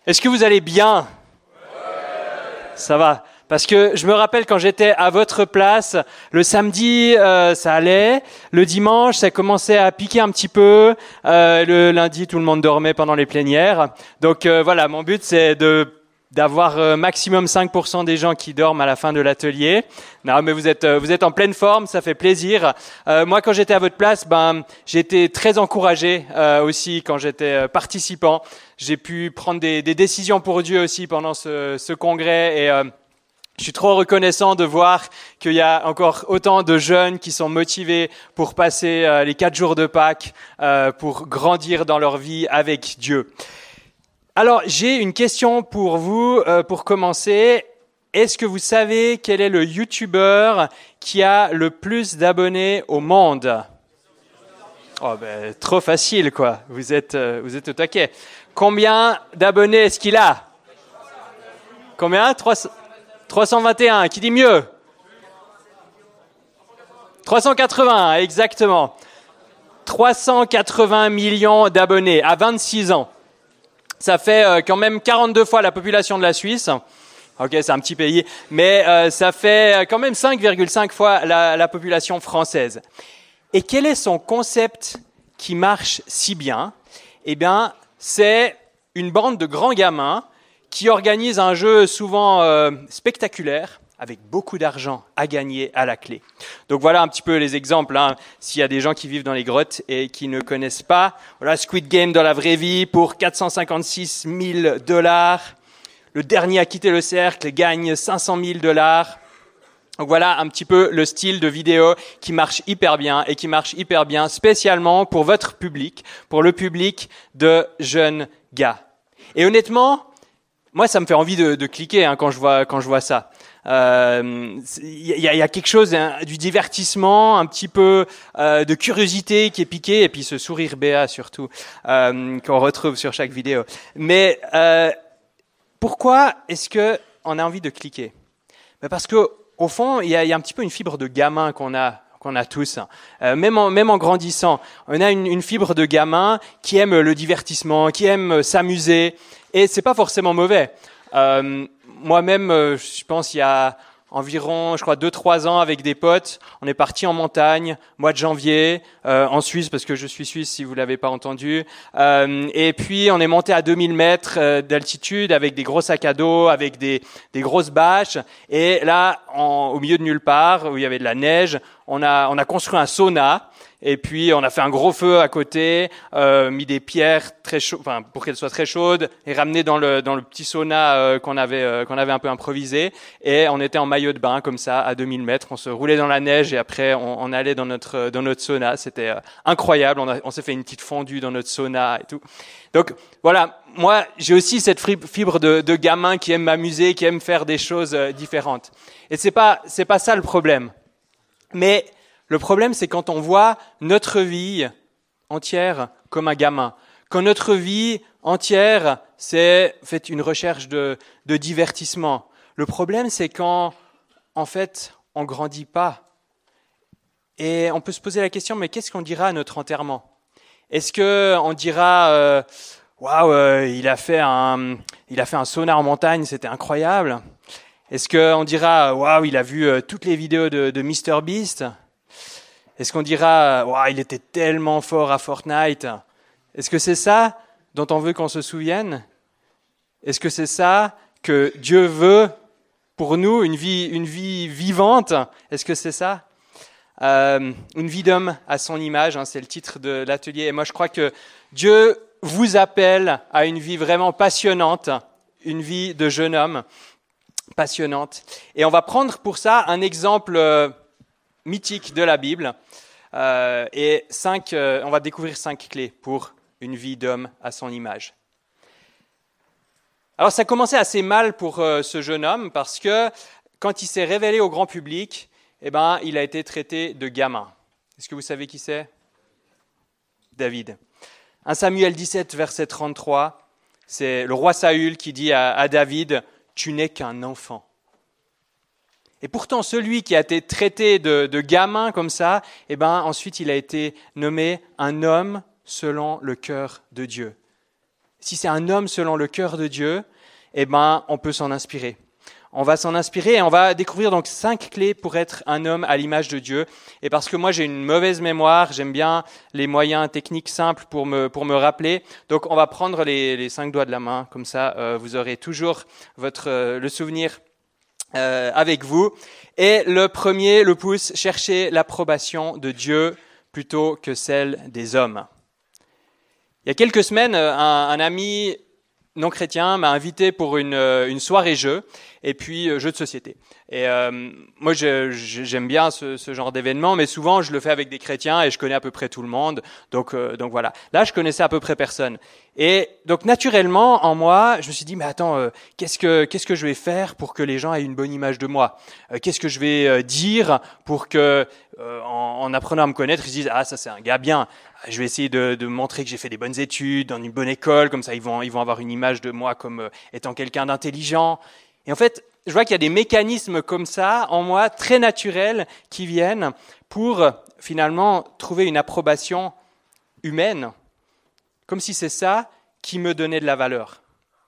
Est-ce que vous allez bien? Ça va. Parce que je me rappelle quand j'étais à votre place, le samedi, ça allait. Le dimanche, ça commençait à piquer un petit peu. Le lundi, tout le monde dormait pendant les plénières. Donc voilà, mon but, c'est d'avoir maximum 5% des gens qui dorment à la fin de l'atelier. Non, mais vous êtes en pleine forme, ça fait plaisir. Moi, quand j'étais à votre place, j'étais très encouragé aussi quand j'étais participant. J'ai pu prendre des décisions pour Dieu aussi pendant ce congrès et je suis trop reconnaissant de voir qu'il y a encore autant de jeunes qui sont motivés pour passer les 4 jours de Pâques, pour grandir dans leur vie avec Dieu. Alors, j'ai une question pour vous, pour commencer. Est-ce que vous savez quel est le YouTuber qui a le plus d'abonnés au monde? Oh ben, trop facile, quoi. Vous êtes au taquet. Combien d'abonnés est-ce qu'il a? Combien? 321. Qui dit mieux? 380, exactement. 380 millions d'abonnés à 26 ans. Ça fait quand même 42 fois la population de la Suisse. Ok, c'est un petit pays, mais ça fait quand même 5,5 fois la population française. Et quel est son concept qui marche si bien? Eh bien, c'est une bande de grands gamins qui organisent un jeu souvent spectaculaire, avec beaucoup d'argent à gagner à la clé. Donc voilà un petit peu les exemples, hein. S'il y a des gens qui vivent dans les grottes et qui ne connaissent pas, voilà Squid Game dans la vraie vie pour 456 000 $. Le dernier à quitter le cercle gagne 500 000 $. Donc voilà un petit peu le style de vidéo qui marche hyper bien et qui marche hyper bien spécialement pour votre public, pour le public de jeunes gars. Et honnêtement, moi ça me fait envie de cliquer hein, quand je vois ça. Il y a quelque chose du divertissement, un petit peu de curiosité qui est piqué et puis ce sourire béat surtout qu'on retrouve sur chaque vidéo. Mais pourquoi est-ce que on a envie de cliquer? Parce que au fond, il y a un petit peu une fibre de gamin qu'on a tous. Même en grandissant, on a une fibre de gamin qui aime le divertissement, qui aime s'amuser, et c'est pas forcément mauvais. Moi-même, je pense il y a environ, 2-3 ans avec des potes, on est parti en montagne, mois de janvier, en Suisse, parce que je suis suisse si vous l'avez pas entendu. Et puis on est monté à 2000 mètres d'altitude avec des gros sacs à dos, avec des grosses bâches. Et là, au milieu de nulle part, où il y avait de la neige, on a construit un sauna. Et puis on a fait un gros feu à côté, mis des pierres très chaudes, enfin pour qu'elles soient très chaudes, et ramené dans le petit sauna qu'on avait un peu improvisé. Et on était en maillot de bain comme ça à 2000 mètres. On se roulait dans la neige et après on allait dans notre sauna. C'était incroyable. On s'est fait une petite fondue dans notre sauna et tout. Donc voilà, moi j'ai aussi cette fibre de gamin qui aime m'amuser, qui aime faire des choses différentes. Et c'est pas ça le problème. Mais le problème, c'est quand on voit notre vie entière comme un gamin. Quand notre vie entière, c'est fait une recherche de divertissement. Le problème, c'est quand, en fait, on grandit pas. Et on peut se poser la question, mais qu'est-ce qu'on dira à notre enterrement? Est-ce que on dira, waouh, il a fait un sauna en montagne, c'était incroyable? Est-ce qu'on dira, waouh, il a vu toutes les vidéos de MrBeast? Est-ce qu'on dira, wow, il était tellement fort à Fortnite? Est-ce que c'est ça dont on veut qu'on se souvienne? Est-ce que c'est ça que Dieu veut pour nous, une vie vivante? Est-ce que c'est ça? Une vie d'homme à son image, hein, c'est le titre de l'atelier. Et moi, je crois que Dieu vous appelle à une vie vraiment passionnante, une vie de jeune homme passionnante. Et on va prendre pour ça un exemple mythique de la Bible. Et on va découvrir 5 clés pour une vie d'homme à son image. Alors ça commençait assez mal pour ce jeune homme parce que quand il s'est révélé au grand public, il a été traité de gamin. Est-ce que vous savez qui c'est? David. 1 Samuel 17, verset 33, c'est le roi Saül qui dit à David, « Tu n'es qu'un enfant ». Et pourtant, celui qui a été traité de gamin comme ça, ensuite il a été nommé un homme selon le cœur de Dieu. si c'est un homme selon le cœur de Dieu, eh ben, on peut s'en inspirer. On va s'en inspirer et on va découvrir donc 5 clés pour être un homme à l'image de Dieu. Et parce que moi j'ai une mauvaise mémoire, j'aime bien les moyens techniques simples pour me rappeler. Donc on va prendre les 5 doigts de la main, comme ça vous aurez toujours le souvenir avec vous. Et le premier, le pouce, chercher l'approbation de Dieu plutôt que celle des hommes. Il y a quelques semaines, un ami non chrétien m'a invité pour une soirée jeu et puis jeu de société. Et moi j'aime bien ce genre d'événement, mais souvent je le fais avec des chrétiens et je connais à peu près tout le monde. Donc voilà. Là je connaissais à peu près personne. Et donc naturellement en moi je me suis dit mais attends qu'est-ce que je vais faire pour que les gens aient une bonne image de moi, qu'est-ce que je vais dire pour que en apprenant à me connaître ils se disent ah ça c'est un gars bien. Je vais essayer de montrer que j'ai fait des bonnes études dans une bonne école, comme ça ils vont avoir une image de moi comme étant quelqu'un d'intelligent. Et en fait, je vois qu'il y a des mécanismes comme ça en moi, très naturels, qui viennent pour finalement trouver une approbation humaine, comme si c'est ça qui me donnait de la valeur.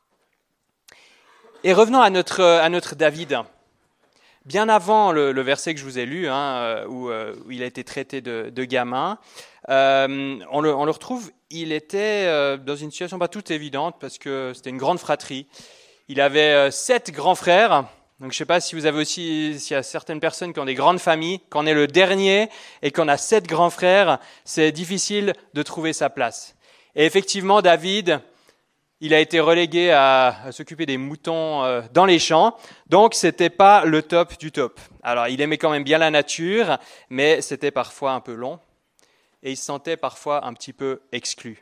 Et revenons à notre David. Bien avant le verset que je vous ai lu, où il a été traité de gamin, on le retrouve, il était dans une situation pas toute évidente parce que c'était une grande fratrie. Il avait 7 grands frères. Donc je ne sais pas si vous avez aussi, s'il y a certaines personnes qui ont des grandes familles, qu'on est le dernier et qu'on a 7 grands frères, c'est difficile de trouver sa place. Et effectivement, David, il a été relégué à s'occuper des moutons dans les champs, donc c'était pas le top du top. Alors il aimait quand même bien la nature, mais c'était parfois un peu long et il se sentait parfois un petit peu exclu.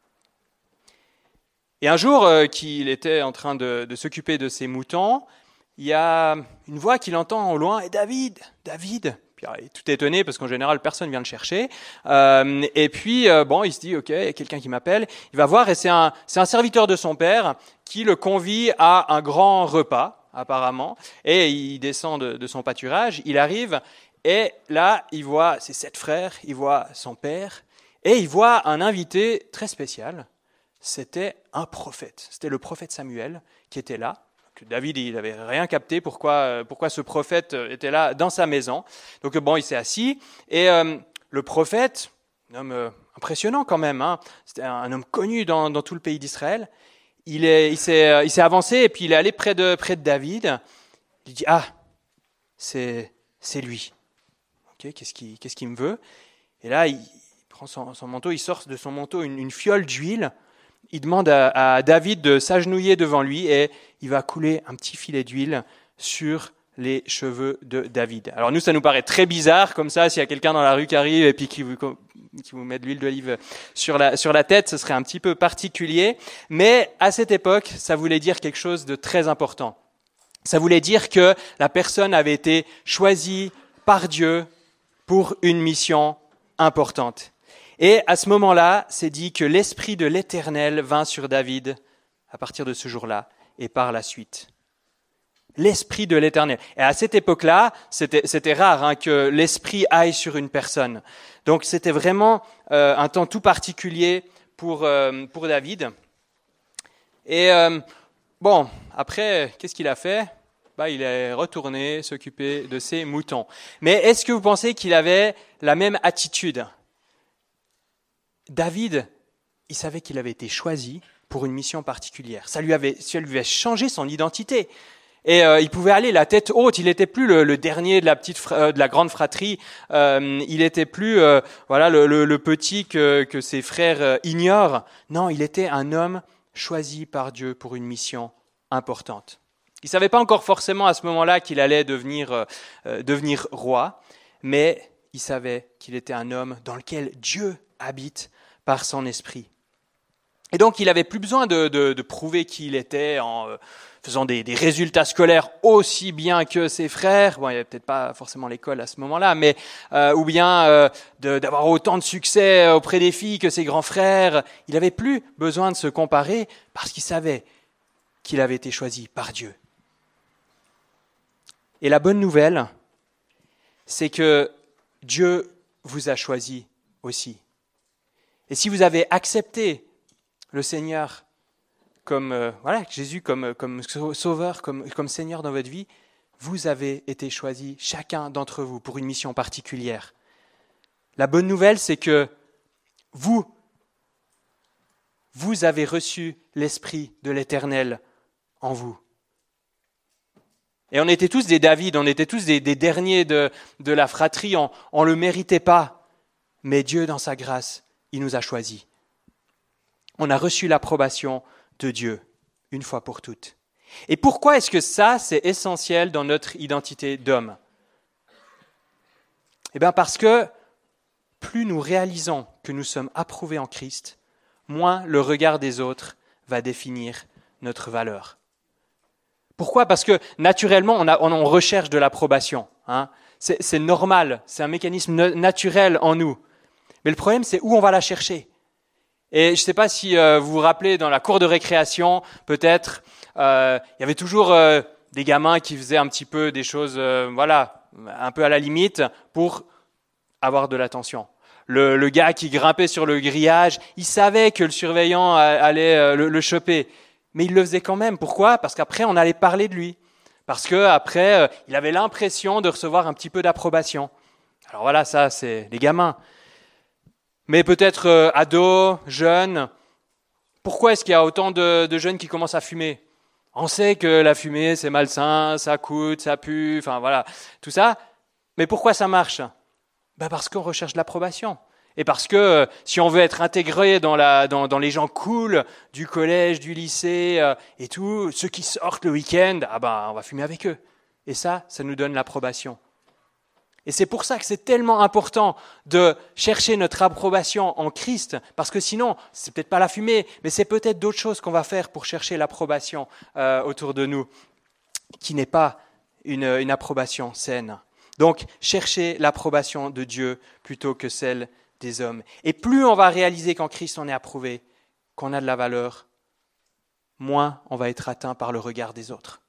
Et un jour qu'il était en train de s'occuper de ses moutons, il y a une voix qu'il entend au loin, et David, David. Puis il est tout étonné parce qu'en général personne vient le chercher. Et puis il se dit ok, il y a quelqu'un qui m'appelle. Il va voir et c'est un serviteur de son père qui le convie à un grand repas apparemment. Et il descend de son pâturage, il arrive et là il voit ses 7 frères, il voit son père et il voit un invité très spécial. C'était un prophète. C'était le prophète Samuel qui était là. David, il n'avait rien capté pourquoi ce prophète était là dans sa maison. Donc il s'est assis et le prophète, un homme impressionnant quand même, c'était un homme connu dans tout le pays d'Israël. Il s'est avancé et puis il est allé près de David. Il dit c'est lui. Ok, qu'est-ce qu'il me veut? Et là il prend son manteau, il sort de son manteau une fiole d'huile. Il demande à David de s'agenouiller devant lui et il va couler un petit filet d'huile sur les cheveux de David. Alors nous, ça nous paraît très bizarre comme ça, s'il y a quelqu'un dans la rue qui arrive et puis qui vous met de l'huile d'olive sur la tête, ce serait un petit peu particulier. Mais à cette époque, ça voulait dire quelque chose de très important. Ça voulait dire que la personne avait été choisie par Dieu pour une mission importante. Et à ce moment-là, c'est dit que l'Esprit de l'Éternel vint sur David à partir de ce jour-là et par la suite. L'Esprit de l'Éternel. Et à cette époque-là, c'était rare que l'Esprit aille sur une personne. Donc c'était vraiment un temps tout particulier pour David. Et après, qu'est-ce qu'il a fait? Il est retourné s'occuper de ses moutons. Mais est-ce que vous pensez qu'il avait la même attitude? David, il savait qu'il avait été choisi pour une mission particulière. Ça lui avait changé son identité. Et il pouvait aller la tête haute. Il n'était plus le dernier de la grande fratrie. Il n'était plus le petit que ses frères ignorent. Non, il était un homme choisi par Dieu pour une mission importante. Il ne savait pas encore forcément à ce moment-là qu'il allait devenir roi, mais il savait qu'il était un homme dans lequel Dieu habite par son esprit. Et donc, il n'avait plus besoin de prouver qui il était en faisant des résultats scolaires aussi bien que ses frères. Bon, il n'y avait peut-être pas forcément l'école à ce moment-là, mais ou bien d'avoir autant de succès auprès des filles que ses grands frères. Il n'avait plus besoin de se comparer parce qu'il savait qu'il avait été choisi par Dieu. Et la bonne nouvelle, c'est que Dieu vous a choisi aussi. Et si vous avez accepté le Seigneur Jésus comme sauveur, comme Seigneur dans votre vie, vous avez été choisis, chacun d'entre vous, pour une mission particulière. La bonne nouvelle, c'est que vous avez reçu l'Esprit de l'Éternel en vous. Et on était tous des David, on était tous des derniers de la fratrie, on ne le méritait pas. Mais Dieu, dans sa grâce, il nous a choisis. On a reçu l'approbation de Dieu, une fois pour toutes. Et pourquoi est-ce que ça, c'est essentiel dans notre identité d'homme ? Eh bien parce que plus nous réalisons que nous sommes approuvés en Christ, moins le regard des autres va définir notre valeur. Pourquoi ? Parce que naturellement, on recherche de l'approbation. C'est normal, c'est un mécanisme naturel en nous. Mais le problème, c'est où on va la chercher. Et je ne sais pas si vous vous rappelez, dans la cour de récréation, peut-être, il y avait toujours des gamins qui faisaient un petit peu des choses, un peu à la limite, pour avoir de l'attention. Le gars qui grimpait sur le grillage, il savait que le surveillant allait le choper. Mais il le faisait quand même. Pourquoi ? Parce qu'après, on allait parler de lui. Parce qu'après, il avait l'impression de recevoir un petit peu d'approbation. Alors voilà, ça, c'est les gamins. Mais peut-être ados, jeunes. Pourquoi est-ce qu'il y a autant de jeunes qui commencent à fumer ? On sait que la fumée, c'est malsain, ça coûte, ça pue, enfin voilà, tout ça. Mais pourquoi ça marche ? Parce qu'on recherche de l'approbation. Et parce que si on veut être intégré dans les gens cool du collège, du lycée et tout, ceux qui sortent le week-end, on va fumer avec eux. Et ça nous donne l'approbation. Et c'est pour ça que c'est tellement important de chercher notre approbation en Christ, parce que sinon, c'est peut-être pas la fumée, mais c'est peut-être d'autres choses qu'on va faire pour chercher l'approbation autour de nous, qui n'est pas une approbation saine. Donc, chercher l'approbation de Dieu plutôt que celle des hommes. Et plus on va réaliser qu'en Christ on est approuvé, qu'on a de la valeur, moins on va être atteint par le regard des autres.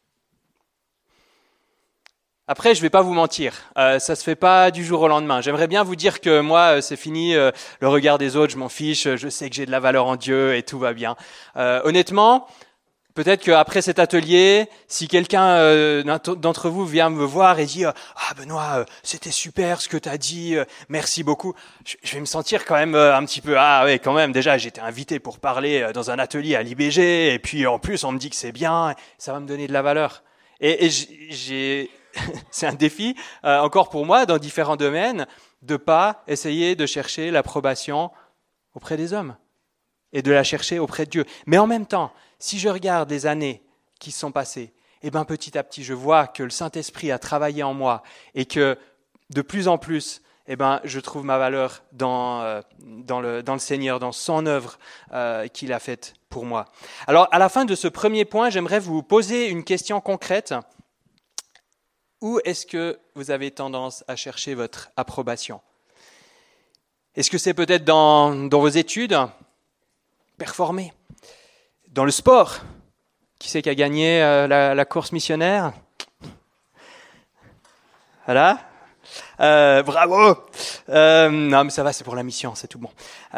Après, je ne vais pas vous mentir, ça se fait pas du jour au lendemain. J'aimerais bien vous dire que moi, c'est fini, le regard des autres, je m'en fiche, je sais que j'ai de la valeur en Dieu et tout va bien. Honnêtement, peut-être qu'après cet atelier, si quelqu'un d'entre vous vient me voir et dit « Ah Benoît, c'était super ce que tu as dit, merci beaucoup », je vais me sentir quand même un petit peu « Ah ouais, quand même, déjà j'étais invité pour parler dans un atelier à l'IBG et puis en plus on me dit que c'est bien, ça va me donner de la valeur. » Et c'est un défi, encore pour moi, dans différents domaines, de ne pas essayer de chercher l'approbation auprès des hommes et de la chercher auprès de Dieu. Mais en même temps, si je regarde les années qui se sont passées, petit à petit, je vois que le Saint-Esprit a travaillé en moi et que de plus en plus, je trouve ma valeur dans le Seigneur, dans son œuvre qu'il a faite pour moi. Alors, à la fin de ce premier point, j'aimerais vous poser une question concrète. Où est-ce que vous avez tendance à chercher votre approbation ? Est-ce que c'est peut-être dans vos études ? Performer. Dans le sport ? Qui c'est qui a gagné la course missionnaire ? Voilà. Bravo. Non, mais ça va, c'est pour la mission, c'est tout bon.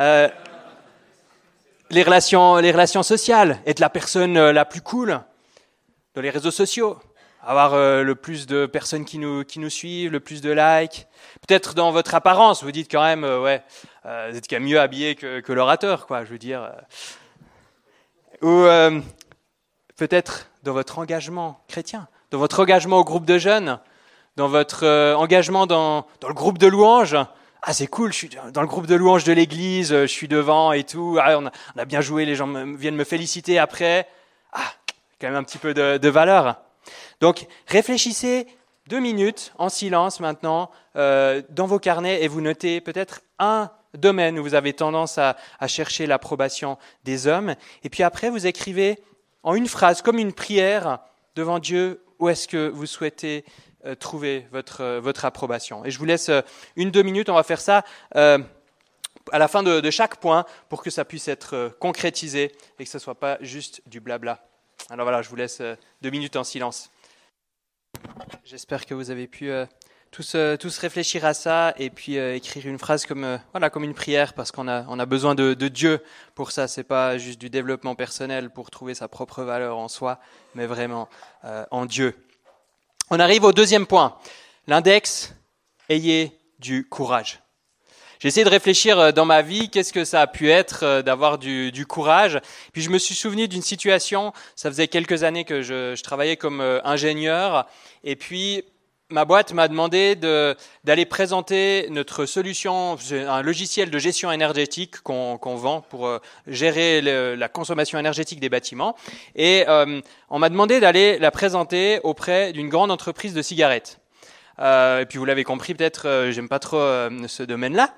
Les relations sociales, être la personne la plus cool dans les réseaux sociaux. Avoir le plus de personnes qui nous suivent, le plus de likes. Peut-être dans votre apparence, vous dites quand même, vous êtes quand même mieux habillé que l'orateur, quoi. Je veux dire. Ou peut-être dans votre engagement chrétien, dans votre engagement au groupe de jeunes, dans votre engagement dans le groupe de louanges. Ah, c'est cool, je suis dans le groupe de louanges de l'église, je suis devant et tout. Ah, on a bien joué, les gens viennent me féliciter après. Ah, quand même un petit peu de valeur. Donc, réfléchissez 2 minutes en silence maintenant dans vos carnets et vous notez peut-être un domaine où vous avez tendance à chercher l'approbation des hommes. Et puis après, vous écrivez en une phrase, comme une prière devant Dieu, où est-ce que vous souhaitez trouver votre approbation. Et je vous laisse 1-2 minutes, on va faire ça à la fin de chaque point pour que ça puisse être concrétisé et que ce ne soit pas juste du blabla. Alors voilà, je vous laisse 2 minutes en silence. J'espère que vous avez pu tous réfléchir à ça et puis écrire une phrase comme une prière parce qu'on a besoin de Dieu pour ça. C'est pas juste du développement personnel pour trouver sa propre valeur en soi, mais vraiment en Dieu. On arrive au deuxième point. L'index, ayez du courage. J'ai essayé de réfléchir dans ma vie, qu'est-ce que ça a pu être d'avoir du courage. Puis je me suis souvenu d'une situation, ça faisait quelques années que je travaillais comme ingénieur, et puis ma boîte m'a demandé d'aller présenter notre solution, un logiciel de gestion énergétique qu'on vend pour gérer la consommation énergétique des bâtiments. Et on m'a demandé d'aller la présenter auprès d'une grande entreprise de cigarettes. Et puis vous l'avez compris, peut-être, j'aime pas trop ce domaine-là.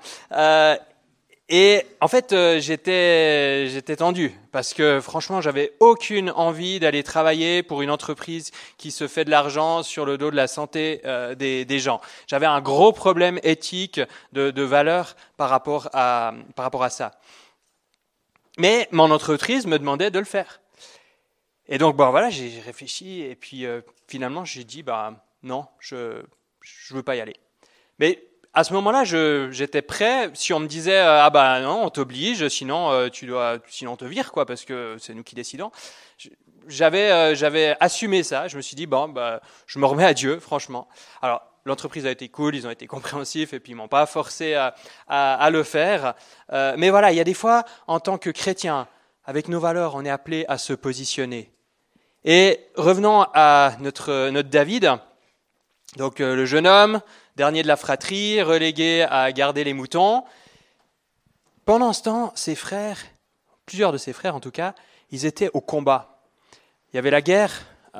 Et en fait, j'étais tendu parce que franchement, j'avais aucune envie d'aller travailler pour une entreprise qui se fait de l'argent sur le dos de la santé des gens. J'avais un gros problème éthique de valeur par rapport à ça. Mais mon entreprise me demandait de le faire. Et donc, voilà, j'ai réfléchi et puis finalement, j'ai dit, non, je veux pas y aller. Mais à ce moment-là, j'étais prêt. Si on me disait non, on t'oblige, sinon on te vire quoi, parce que c'est nous qui décidons. J'avais assumé ça. Je me suis dit je me remets à Dieu, franchement. Alors l'entreprise a été cool, ils ont été compréhensifs et puis ils m'ont pas forcé à le faire. Mais voilà, il y a des fois en tant que chrétien, avec nos valeurs, on est appelé à se positionner. Et revenons à notre David. Donc le jeune homme, dernier de la fratrie, relégué à garder les moutons. Pendant ce temps, ses frères, plusieurs de ses frères en tout cas, ils étaient au combat. Il y avait la guerre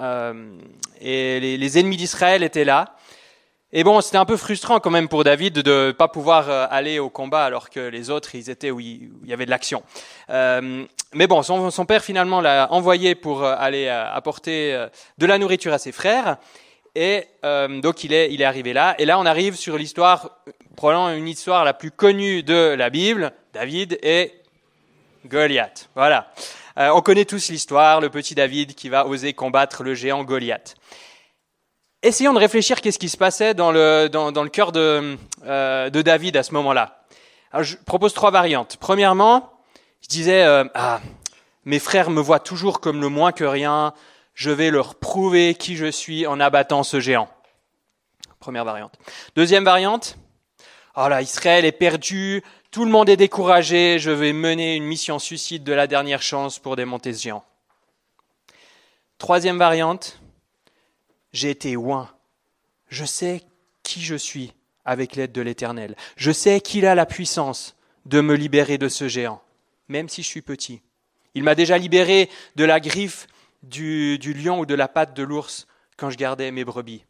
et les ennemis d'Israël étaient là. Et c'était un peu frustrant quand même pour David de ne pas pouvoir aller au combat alors que les autres, ils étaient où il y avait de l'action. Mais son père finalement l'a envoyé pour aller apporter de la nourriture à ses frères. Et donc il est arrivé là. Et là, on arrive sur l'histoire, probablement une histoire la plus connue de la Bible, David et Goliath. Voilà. On connaît tous l'histoire, le petit David qui va oser combattre le géant Goliath. Essayons de réfléchir qu'est-ce qui se passait dans le cœur de David à ce moment-là. Alors, je propose 3 variantes. Premièrement, je disais mes frères me voient toujours comme le moins que rien. Je vais leur prouver qui je suis en abattant ce géant. Première variante. Deuxième variante, Israël est perdu, tout le monde est découragé, je vais mener une mission suicide de la dernière chance pour démonter ce géant. Troisième variante, j'ai été oint. Je sais qui je suis avec l'aide de l'Éternel. Je sais qu'il a la puissance de me libérer de ce géant, même si je suis petit. Il m'a déjà libéré de la griffe du lion ou de la patte de l'ours quand je gardais mes brebis.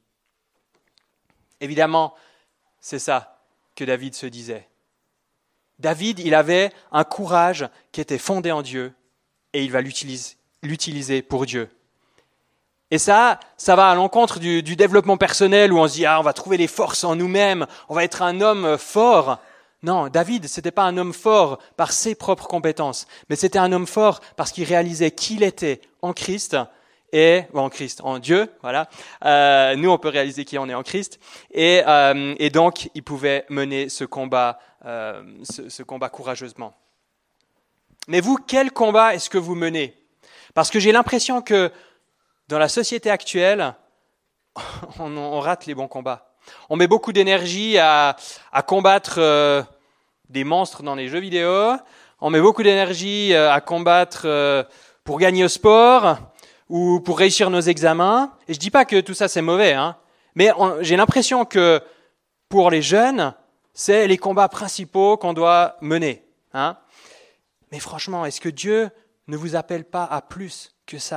Évidemment, c'est ça que David se disait. David, il avait un courage qui était fondé en Dieu et il va l'utiliser pour Dieu. Et ça va à l'encontre du développement personnel où on se dit on va trouver les forces en nous-mêmes, on va être un homme fort. Non, David, c'était pas un homme fort par ses propres compétences, mais c'était un homme fort parce qu'il réalisait qui il était en Christ en Dieu, voilà. Nous, on peut réaliser qui on est en Christ, et donc il pouvait mener ce combat courageusement. Mais vous, quel combat est-ce que vous menez ? Parce que j'ai l'impression que dans la société actuelle, on rate les bons combats. On met beaucoup d'énergie à combattre des monstres dans les jeux vidéo. On met beaucoup d'énergie à combattre pour gagner au sport ou pour réussir nos examens. Et je dis pas que tout ça c'est mauvais, mais j'ai l'impression que pour les jeunes, c'est les combats principaux qu'on doit mener. Mais franchement, est-ce que Dieu ne vous appelle pas à plus que ça ?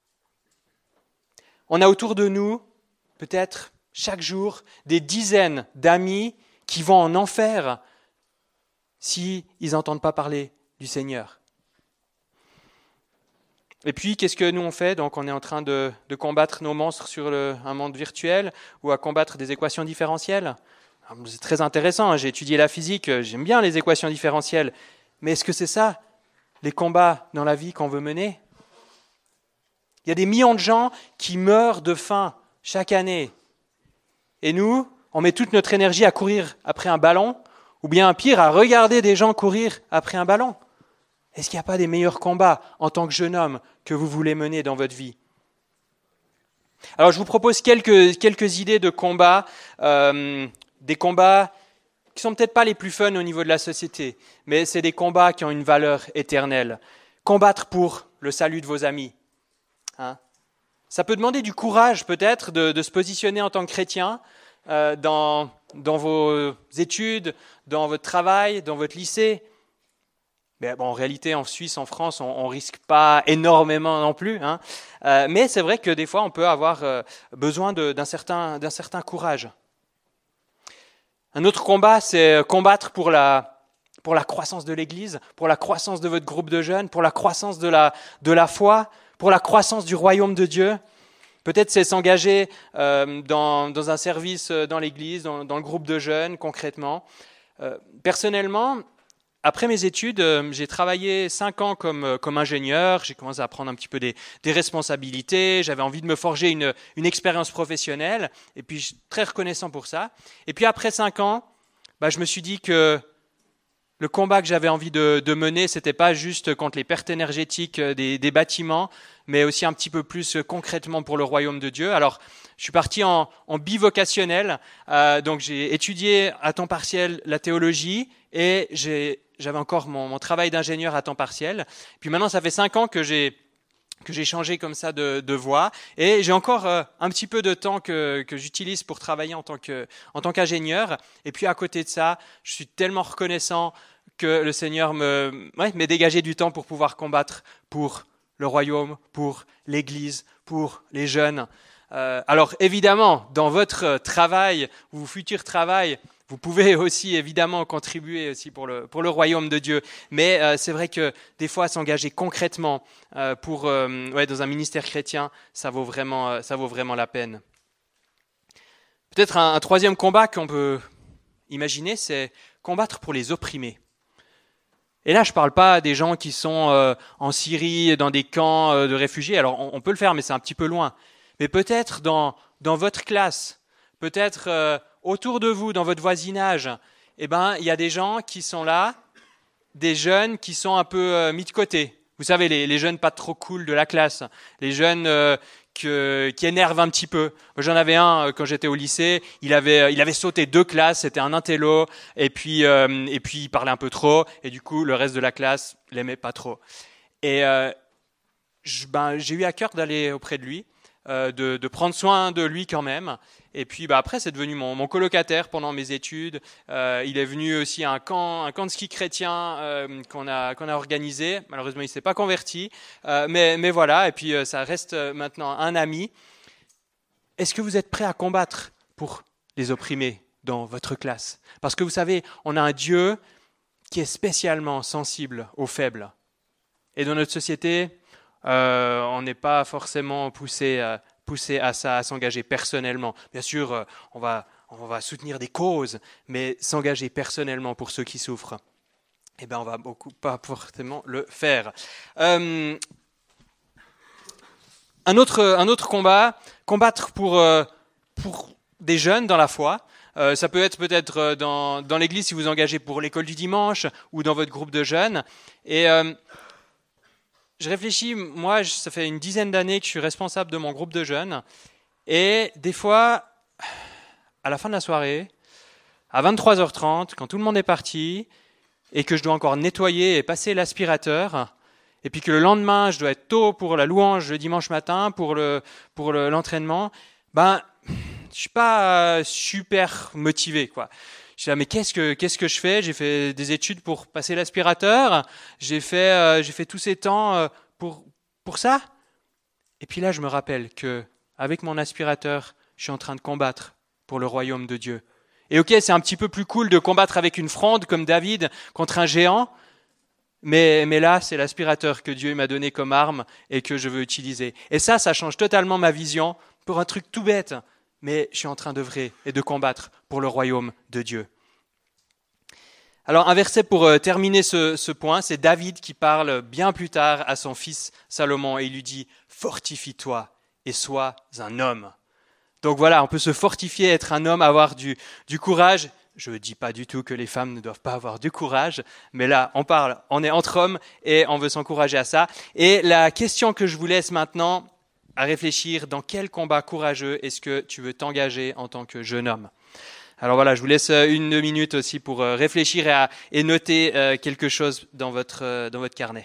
On a autour de nous, peut-être chaque jour, des dizaines d'amis qui vont en enfer s'ils n'entendent pas parler du Seigneur. Et puis, qu'est-ce que nous on fait ? Donc, on est en train de combattre nos monstres sur un monde virtuel ou à combattre des équations différentielles. Alors, c'est très intéressant, j'ai étudié la physique, j'aime bien les équations différentielles. Mais est-ce que c'est ça, les combats dans la vie qu'on veut mener ? Il y a des millions de gens qui meurent de faim chaque année. Et nous, on met toute notre énergie à courir après un ballon, ou bien pire, à regarder des gens courir après un ballon? Est-ce qu'il n'y a pas des meilleurs combats en tant que jeune homme que vous voulez mener dans votre vie? Alors je vous propose quelques idées de combats, des combats qui sont peut-être pas les plus fun au niveau de la société, mais c'est des combats qui ont une valeur éternelle. Combattre pour le salut de vos amis. Hein? Ça peut demander du courage peut-être de se positionner en tant que chrétien dans vos études, dans votre travail, dans votre lycée. Mais bon, en réalité, en Suisse, en France, on risque pas énormément non plus. Hein. Mais c'est vrai que des fois, on peut avoir besoin d'un certain courage. Un autre combat, c'est combattre pour la croissance de l'Église, pour la croissance de votre groupe de jeunes, pour la croissance de la foi, pour la croissance du royaume de Dieu. Peut-être c'est s'engager dans un service dans l'Église, dans le groupe de jeunes, concrètement. Personnellement, après mes études, j'ai travaillé 5 ans comme ingénieur. J'ai commencé à prendre un petit peu des responsabilités. J'avais envie de me forger une expérience professionnelle. Et puis, je suis très reconnaissant pour ça. Et puis, après 5 ans, je me suis dit que le combat que j'avais envie de mener, c'était pas juste contre les pertes énergétiques des bâtiments, mais aussi un petit peu plus concrètement pour le royaume de Dieu. Alors, je suis parti en bivocationnel. Donc, j'ai étudié à temps partiel la théologie et j'avais encore mon travail d'ingénieur à temps partiel. Puis maintenant, ça fait 5 ans que j'ai changé comme ça de voie. Et j'ai encore un petit peu de temps que j'utilise pour travailler en tant qu'ingénieur. Et puis à côté de ça, je suis tellement reconnaissant que le Seigneur m'ait dégagé du temps pour pouvoir combattre pour le royaume, pour l'Église, pour les jeunes. Alors évidemment, dans votre travail, vos futurs travail, vous pouvez aussi évidemment contribuer aussi pour le royaume de Dieu, mais c'est vrai que des fois s'engager concrètement dans un ministère chrétien, ça vaut vraiment la peine. Peut-être un troisième combat qu'on peut imaginer, c'est combattre pour les opprimés. Et là, je ne parle pas des gens qui sont en Syrie, dans des camps de réfugiés. Alors, on peut le faire, mais c'est un petit peu loin. Mais peut-être dans votre classe, peut-être autour de vous, dans votre voisinage, il y a des gens qui sont là, des jeunes qui sont un peu mis de côté. Vous savez, les jeunes pas trop cool de la classe, les jeunes qui énervent un petit peu. Moi, j'en avais un quand j'étais au lycée, il avait sauté 2 classes, c'était un intello, et puis il parlait un peu trop, et du coup, le reste de la classe l'aimait pas trop. Et j'ai eu à cœur d'aller auprès de lui, de prendre soin de lui quand même. Et puis après, c'est devenu mon colocataire pendant mes études. Il est venu aussi à un camp de ski chrétien qu'on a organisé. Malheureusement, il s'est pas converti, mais voilà. Et puis ça reste maintenant un ami. Est-ce que vous êtes prêts à combattre pour les opprimés dans votre classe? Parce que vous savez, on a un Dieu qui est spécialement sensible aux faibles. Et dans notre société, on n'est pas forcément poussé à ça, à s'engager personnellement. Bien sûr, on va soutenir des causes, mais s'engager personnellement pour ceux qui souffrent, on va pas forcément le faire. Un autre combat, combattre pour des jeunes dans la foi. Ça peut être peut-être dans l'église si vous engagez pour l'école du dimanche ou dans votre groupe de jeunes. Et je réfléchis, moi, ça fait une dizaine d'années que je suis responsable de mon groupe de jeunes. Et des fois, à la fin de la soirée, à 23h30, quand tout le monde est parti, et que je dois encore nettoyer et passer l'aspirateur, et puis que le lendemain, je dois être tôt pour la louange le dimanche matin, pour l'entraînement, je suis pas super motivé, quoi. Je dis, mais qu'est-ce que je fais? J'ai fait des études pour passer l'aspirateur. J'ai fait tous ces temps pour ça. Et puis là, je me rappelle que avec mon aspirateur, je suis en train de combattre pour le royaume de Dieu. Et ok, c'est un petit peu plus cool de combattre avec une fronde comme David contre un géant. Mais là, c'est l'aspirateur que Dieu m'a donné comme arme et que je veux utiliser. Et ça change totalement ma vision pour un truc tout bête. Mais je suis en train d'œuvrer et de combattre pour le royaume de Dieu. Alors un verset pour terminer ce point, c'est David qui parle bien plus tard à son fils Salomon et il lui dit « Fortifie-toi et sois un homme ». Donc voilà, on peut se fortifier, être un homme, avoir du courage. Je ne dis pas du tout que les femmes ne doivent pas avoir du courage, mais là, on est entre hommes et on veut s'encourager à ça. Et la question que je vous laisse maintenant à réfléchir, dans quel combat courageux est-ce que tu veux t'engager en tant que jeune homme ? Alors voilà, je vous laisse 1 minute aussi pour réfléchir et noter quelque chose dans votre carnet.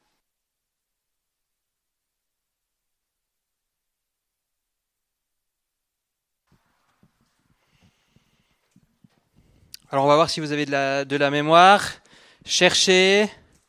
Alors on va voir si vous avez de la mémoire. Cherchez.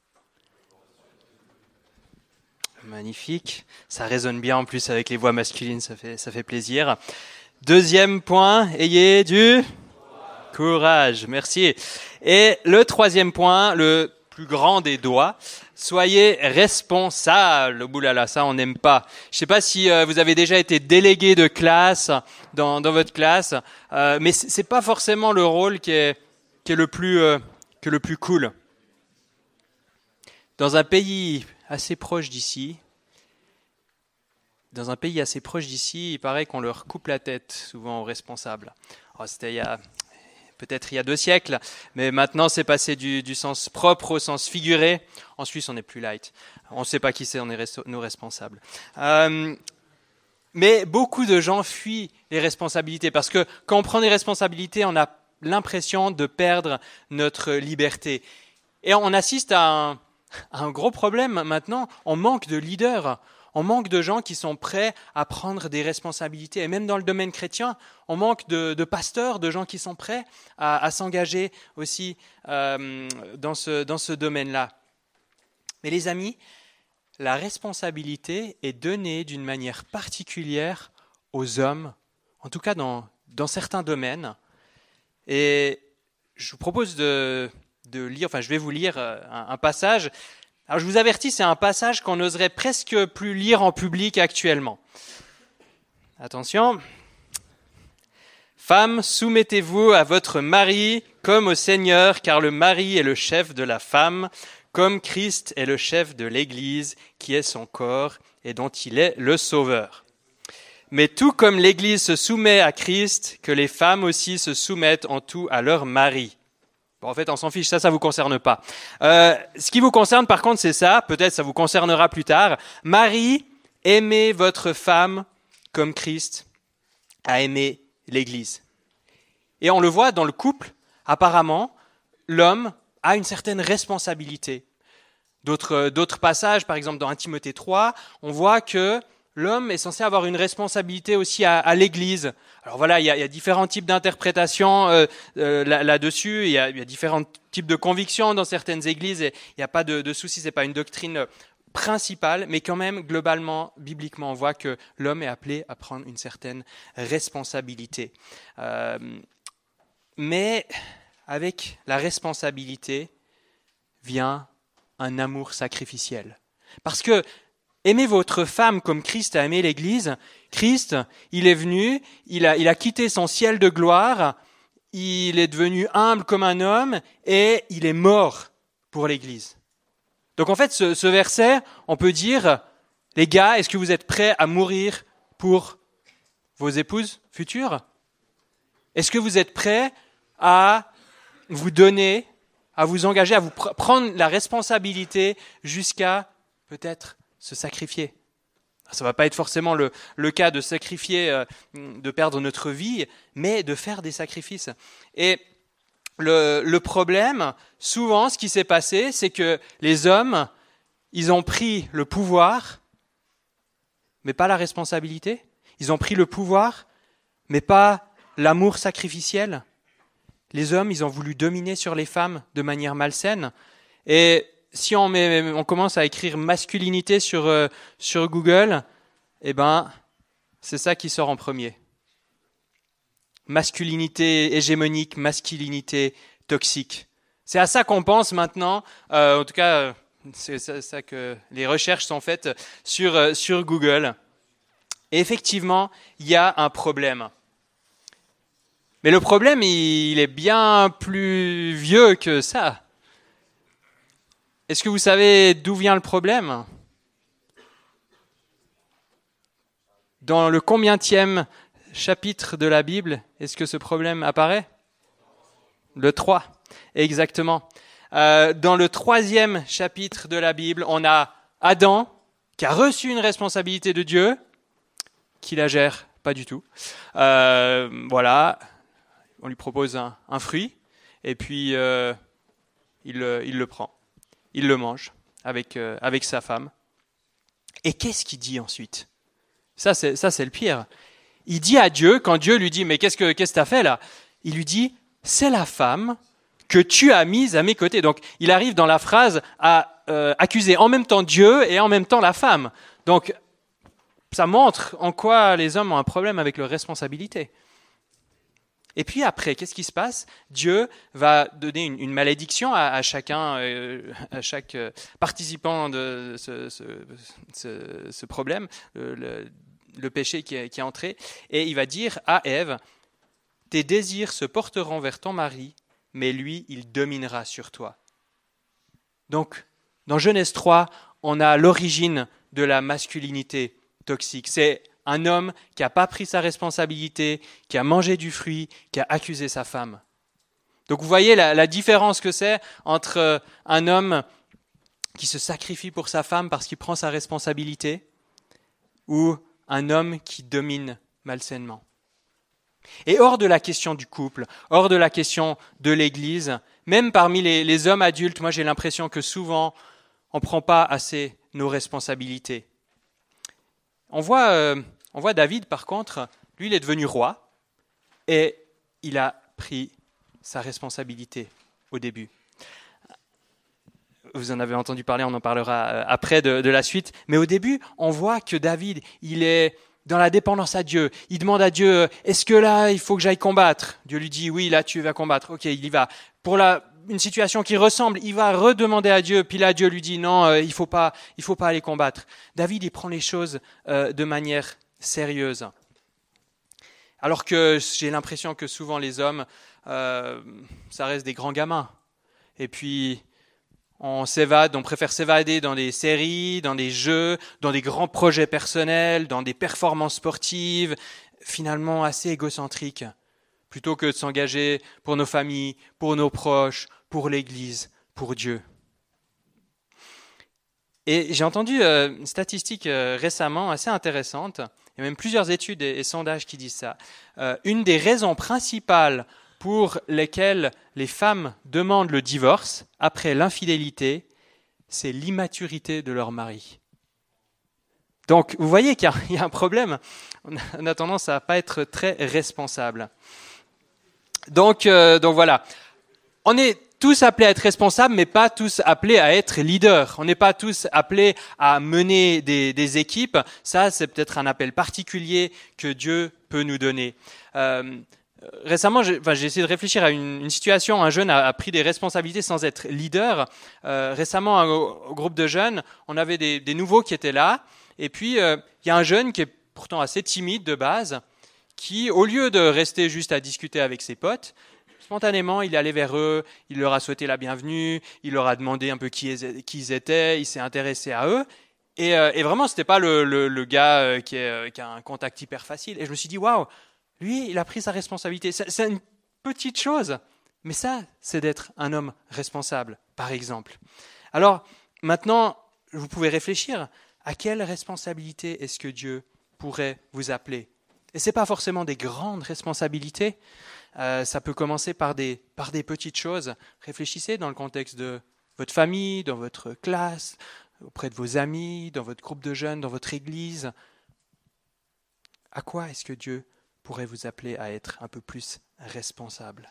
Magnifique. Ça résonne bien en plus avec les voix masculines, ça fait plaisir. Deuxième point, ayez du courage. Merci. Et le troisième point, le plus grand des doigts, soyez responsable. Boulala, ça on n'aime pas. Je ne sais pas si vous avez déjà été délégué de classe dans votre classe, mais c'est pas forcément le rôle qui est le plus cool. Dans un pays assez proche d'ici, il paraît qu'on leur coupe la tête souvent aux responsables. Alors, c'était peut-être il y a 2 siècles, mais maintenant c'est passé du sens propre au sens figuré. En Suisse, on est plus light. On ne sait pas qui c'est, on est nos responsables. Mais beaucoup de gens fuient les responsabilités parce que quand on prend des responsabilités, on a l'impression de perdre notre liberté. Et on assiste à un gros problème maintenant. On manque de leaders. On manque de gens qui sont prêts à prendre des responsabilités. Et même dans le domaine chrétien, on manque de pasteurs, de gens qui sont prêts à s'engager aussi dans ce domaine-là. Mais les amis, la responsabilité est donnée d'une manière particulière aux hommes, en tout cas dans certains domaines. Et je vous propose de lire, je vais vous lire un passage. Alors je vous avertis, c'est un passage qu'on n'oserait presque plus lire en public actuellement. Attention. Femmes, soumettez-vous à votre mari comme au Seigneur, car le mari est le chef de la femme, comme Christ est le chef de l'Église, qui est son corps et dont il est le sauveur. Mais tout comme l'Église se soumet à Christ, que les femmes aussi se soumettent en tout à leur mari. Bon, en fait, on s'en fiche, ça vous concerne pas. Ce qui vous concerne, par contre, c'est ça, peut-être ça vous concernera plus tard. Marie, aimez votre femme comme Christ a aimé l'Église. Et on le voit dans le couple, apparemment, l'homme a une certaine responsabilité. D'autres passages, par exemple dans 1 Timothée 3, on voit que l'homme est censé avoir une responsabilité aussi à l'Église. Alors voilà, il y a différents types d'interprétations là-dessus, il y a différents types de convictions dans certaines églises, et il n'y a pas de souci, c'est pas une doctrine principale, mais quand même, globalement, bibliquement, on voit que l'homme est appelé à prendre une certaine responsabilité. Mais avec la responsabilité vient un amour sacrificiel. Parce que aimez votre femme comme Christ a aimé l'Église. Christ, il est venu, il a quitté son ciel de gloire, il est devenu humble comme un homme et il est mort pour l'Église. Donc en fait, ce verset, on peut dire, les gars, est-ce que vous êtes prêts à mourir pour vos épouses futures ? Est-ce que vous êtes prêts à vous donner, à vous engager, à vous prendre la responsabilité jusqu'à peut-être se sacrifier ? Ça ne va pas être forcément le cas de sacrifier, de perdre notre vie, mais de faire des sacrifices. Et le problème, souvent, ce qui s'est passé, c'est que les hommes, ils ont pris le pouvoir, mais pas la responsabilité. Ils ont pris le pouvoir, mais pas l'amour sacrificiel. Les hommes, ils ont voulu dominer sur les femmes de manière malsaine. Et si on commence à écrire masculinité sur Google, eh ben, c'est ça qui sort en premier. Masculinité hégémonique, masculinité toxique. C'est à ça qu'on pense maintenant. En tout cas, c'est ça que les recherches sont faites sur Google. Et effectivement, il y a un problème. Mais le problème, il est bien plus vieux que ça. Est-ce que vous savez d'où vient le problème ? Dans le combientième chapitre de la Bible est-ce que ce problème apparaît? Le 3, exactement. Dans le 3e chapitre de la Bible, on a Adam qui a reçu une responsabilité de Dieu, qui la gère pas du tout. Voilà, on lui propose un fruit, et puis il le prend, il le mange avec sa femme. Et qu'est-ce qu'il dit ensuite? Ça c'est le pire. Il dit à Dieu, quand Dieu lui dit « Mais qu'est-ce que tu as fait là ?» Il lui dit « C'est la femme que tu as mise à mes côtés. » Donc il arrive dans la phrase à accuser en même temps Dieu et en même temps la femme. Donc ça montre en quoi les hommes ont un problème avec leurs responsabilités. Et puis après, qu'est-ce qui se passe? Dieu va donner une malédiction à chacun, à chaque participant de ce problème, le péché qui est entré, et il va dire à Ève, « Tes désirs se porteront vers ton mari, mais lui, il dominera sur toi. » Donc, dans Genèse 3, on a l'origine de la masculinité toxique. C'est un homme qui n'a pas pris sa responsabilité, qui a mangé du fruit, qui a accusé sa femme. Donc vous voyez la différence que c'est entre un homme qui se sacrifie pour sa femme parce qu'il prend sa responsabilité ou un homme qui domine malsainement. Et hors de la question du couple, hors de la question de l'Église, même parmi les hommes adultes, moi j'ai l'impression que souvent on ne prend pas assez nos responsabilités. On voit David, par contre, lui, il est devenu roi et il a pris sa responsabilité au début. Vous en avez entendu parler, on en parlera après de la suite. Mais au début, on voit que David, il est dans la dépendance à Dieu. Il demande à Dieu, est-ce que là, il faut que j'aille combattre? Dieu lui dit, oui, là, tu vas combattre. Ok, il y va. Pour une situation qui ressemble, il va redemander à Dieu, puis là Dieu lui dit non, il faut pas aller combattre. David, il prend les choses de manière sérieuse. Alors que j'ai l'impression que souvent les hommes, ça reste des grands gamins. Et puis on préfère s'évader dans des séries, dans des jeux, dans des grands projets personnels, dans des performances sportives, finalement assez égocentriques, plutôt que de s'engager pour nos familles, pour nos proches, pour l'Église, pour Dieu. Et j'ai entendu une statistique récemment assez intéressante, il y a même plusieurs études et sondages qui disent ça. Une des raisons principales pour lesquelles les femmes demandent le divorce après l'infidélité, c'est l'immaturité de leur mari. Donc vous voyez qu'il y a un problème, on a tendance à ne pas être très responsable. Donc voilà, on est tous appelés à être responsables, mais pas tous appelés à être leaders. On n'est pas tous appelés à mener des équipes. Ça, c'est peut-être un appel particulier que Dieu peut nous donner. Récemment, j'ai essayé de réfléchir à une situation. Un jeune a pris des responsabilités sans être leader. Récemment, au groupe de jeunes, on avait des nouveaux qui étaient là. Et puis, il y a un jeune qui est pourtant assez timide de base, qui, au lieu de rester juste à discuter avec ses potes, spontanément, il est allé vers eux, il leur a souhaité la bienvenue, il leur a demandé un peu qui ils étaient, il s'est intéressé à eux. Et vraiment, c'était pas le gars qui a un contact hyper facile. Et je me suis dit, waouh, lui, il a pris sa responsabilité. C'est une petite chose, mais ça, c'est d'être un homme responsable, par exemple. Alors, maintenant, vous pouvez réfléchir, à quelle responsabilité est-ce que Dieu pourrait vous appeler? Et ce n'est pas forcément des grandes responsabilités, ça peut commencer par des petites choses. Réfléchissez dans le contexte de votre famille, dans votre classe, auprès de vos amis, dans votre groupe de jeunes, dans votre église. À quoi est-ce que Dieu pourrait vous appeler à être un peu plus responsable?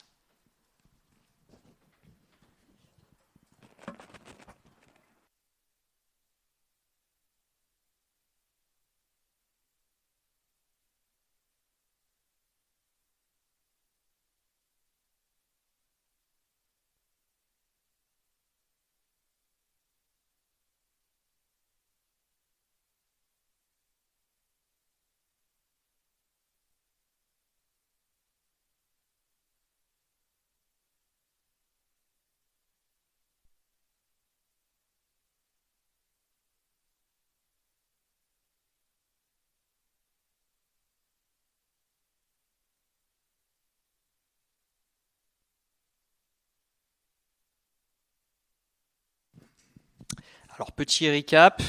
Alors, petit récap.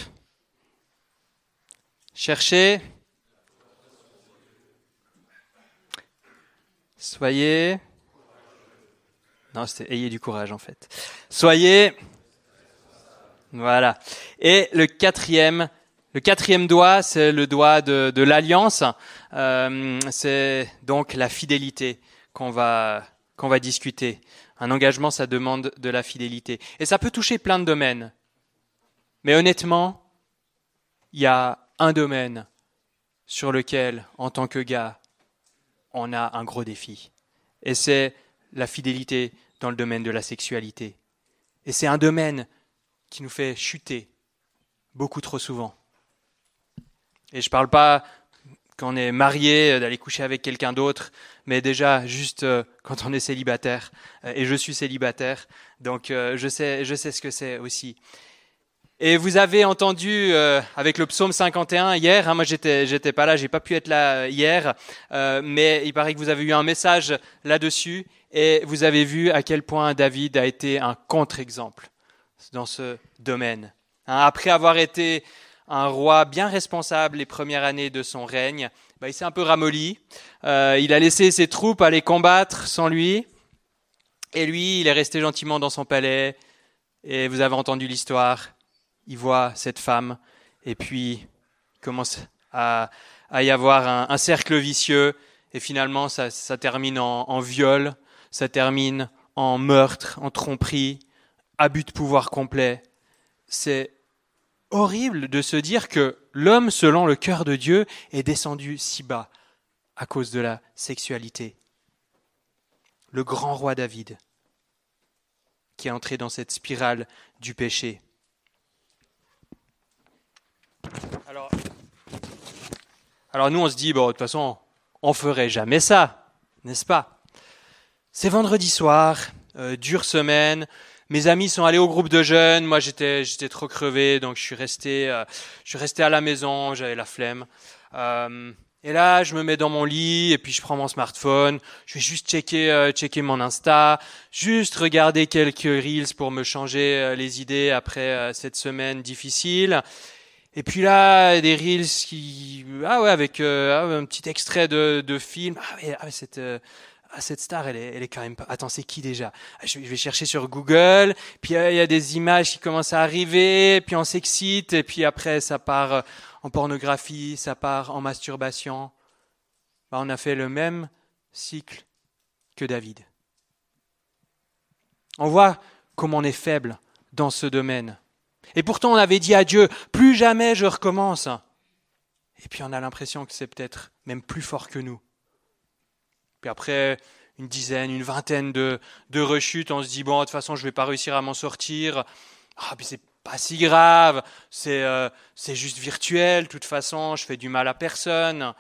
Cherchez. Soyez. Non, c'était ayez du courage en fait. Soyez. Voilà. Et le quatrième doigt, c'est le doigt de l'alliance. C'est donc la fidélité qu'on va discuter. Un engagement, ça demande de la fidélité. Et ça peut toucher plein de domaines. Mais honnêtement, il y a un domaine sur lequel, en tant que gars, on a un gros défi. Et c'est la fidélité dans le domaine de la sexualité. Et c'est un domaine qui nous fait chuter beaucoup trop souvent. Et je ne parle pas quand on est marié, d'aller coucher avec quelqu'un d'autre, mais déjà juste quand on est célibataire. Et je suis célibataire, donc je sais ce que c'est aussi. Et vous avez entendu avec le psaume 51 hier, hein, moi j'étais pas là, j'ai pas pu être là hier, mais il paraît que vous avez eu un message là-dessus et vous avez vu à quel point David a été un contre-exemple dans ce domaine. Hein, après avoir été un roi bien responsable les premières années de son règne, il s'est un peu ramolli, il a laissé ses troupes aller combattre sans lui, et lui il est resté gentiment dans son palais, et vous avez entendu l'histoire. Il voit cette femme et puis il commence à y avoir un cercle vicieux et finalement ça termine en viol, ça termine en meurtre, en tromperie, abus de pouvoir complet. C'est horrible de se dire que l'homme selon le cœur de Dieu est descendu si bas à cause de la sexualité. Le grand roi David qui est entré dans cette spirale du péché. Alors nous on se dit, de toute façon, on ferait jamais ça, n'est-ce pas? C'est vendredi soir, dure semaine, mes amis sont allés au groupe de jeunes, moi j'étais trop crevé, donc je suis resté à la maison, j'avais la flemme. Et là, je me mets dans mon lit et puis je prends mon smartphone, je vais juste checker mon Insta, juste regarder quelques reels pour me changer les idées après cette semaine difficile. Et puis là, des reels avec un petit extrait de film. Cette star, elle est quand même pas. Attends, c'est qui déjà? Je vais chercher sur Google. Puis il y a des images qui commencent à arriver. Puis on s'excite. Et puis après, ça part en pornographie, ça part en masturbation. On a fait le même cycle que David. On voit comment on est faible dans ce domaine. Et pourtant, on avait dit à Dieu, plus jamais je recommence. Et puis on a l'impression que c'est peut-être même plus fort que nous. Puis après une dizaine, une vingtaine de rechutes, on se dit, de toute façon, je vais pas réussir à m'en sortir. Puis c'est pas si grave, c'est juste virtuel, de toute façon, je fais du mal à personne.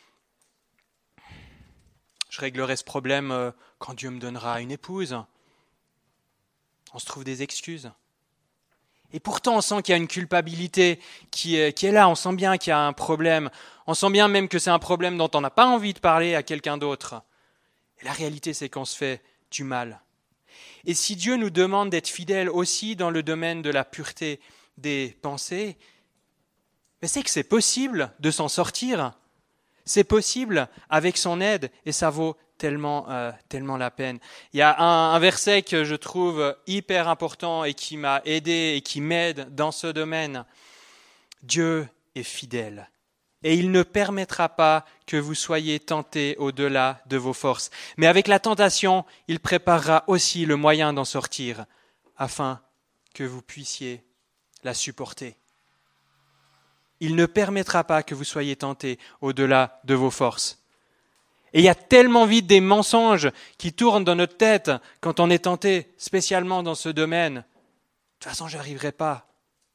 Je réglerai ce problème quand Dieu me donnera une épouse. On se trouve des excuses. Et pourtant, on sent qu'il y a une culpabilité qui est là, on sent bien qu'il y a un problème, on sent bien même que c'est un problème dont on n'a pas envie de parler à quelqu'un d'autre. Et la réalité, c'est qu'on se fait du mal. Et si Dieu nous demande d'être fidèles aussi dans le domaine de la pureté des pensées, c'est que c'est possible de s'en sortir. C'est possible avec son aide et ça vaut tellement la peine. Il y a un verset que je trouve hyper important et qui m'a aidé et qui m'aide dans ce domaine. Dieu est fidèle et il ne permettra pas que vous soyez tentés au-delà de vos forces. Mais avec la tentation, il préparera aussi le moyen d'en sortir afin que vous puissiez la supporter. Il ne permettra pas que vous soyez tentés au-delà de vos forces. Et il y a tellement vite des mensonges qui tournent dans notre tête quand on est tenté, spécialement dans ce domaine. De toute façon, je n'y arriverai pas.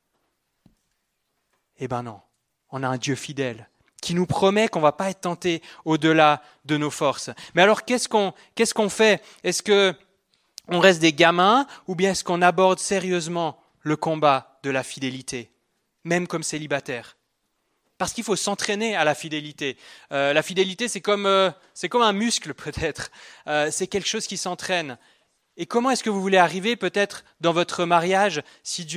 Eh ben non, on a un Dieu fidèle qui nous promet qu'on ne va pas être tenté au-delà de nos forces. Mais alors, qu'est-ce qu'on fait? Est-ce qu'on reste des gamins ou bien est-ce qu'on aborde sérieusement le combat de la fidélité, même comme célibataire? Parce qu'il faut s'entraîner à la fidélité. La fidélité, c'est comme un muscle peut-être. C'est quelque chose qui s'entraîne. Et comment est-ce que vous voulez arriver peut-être dans votre mariage si Dieu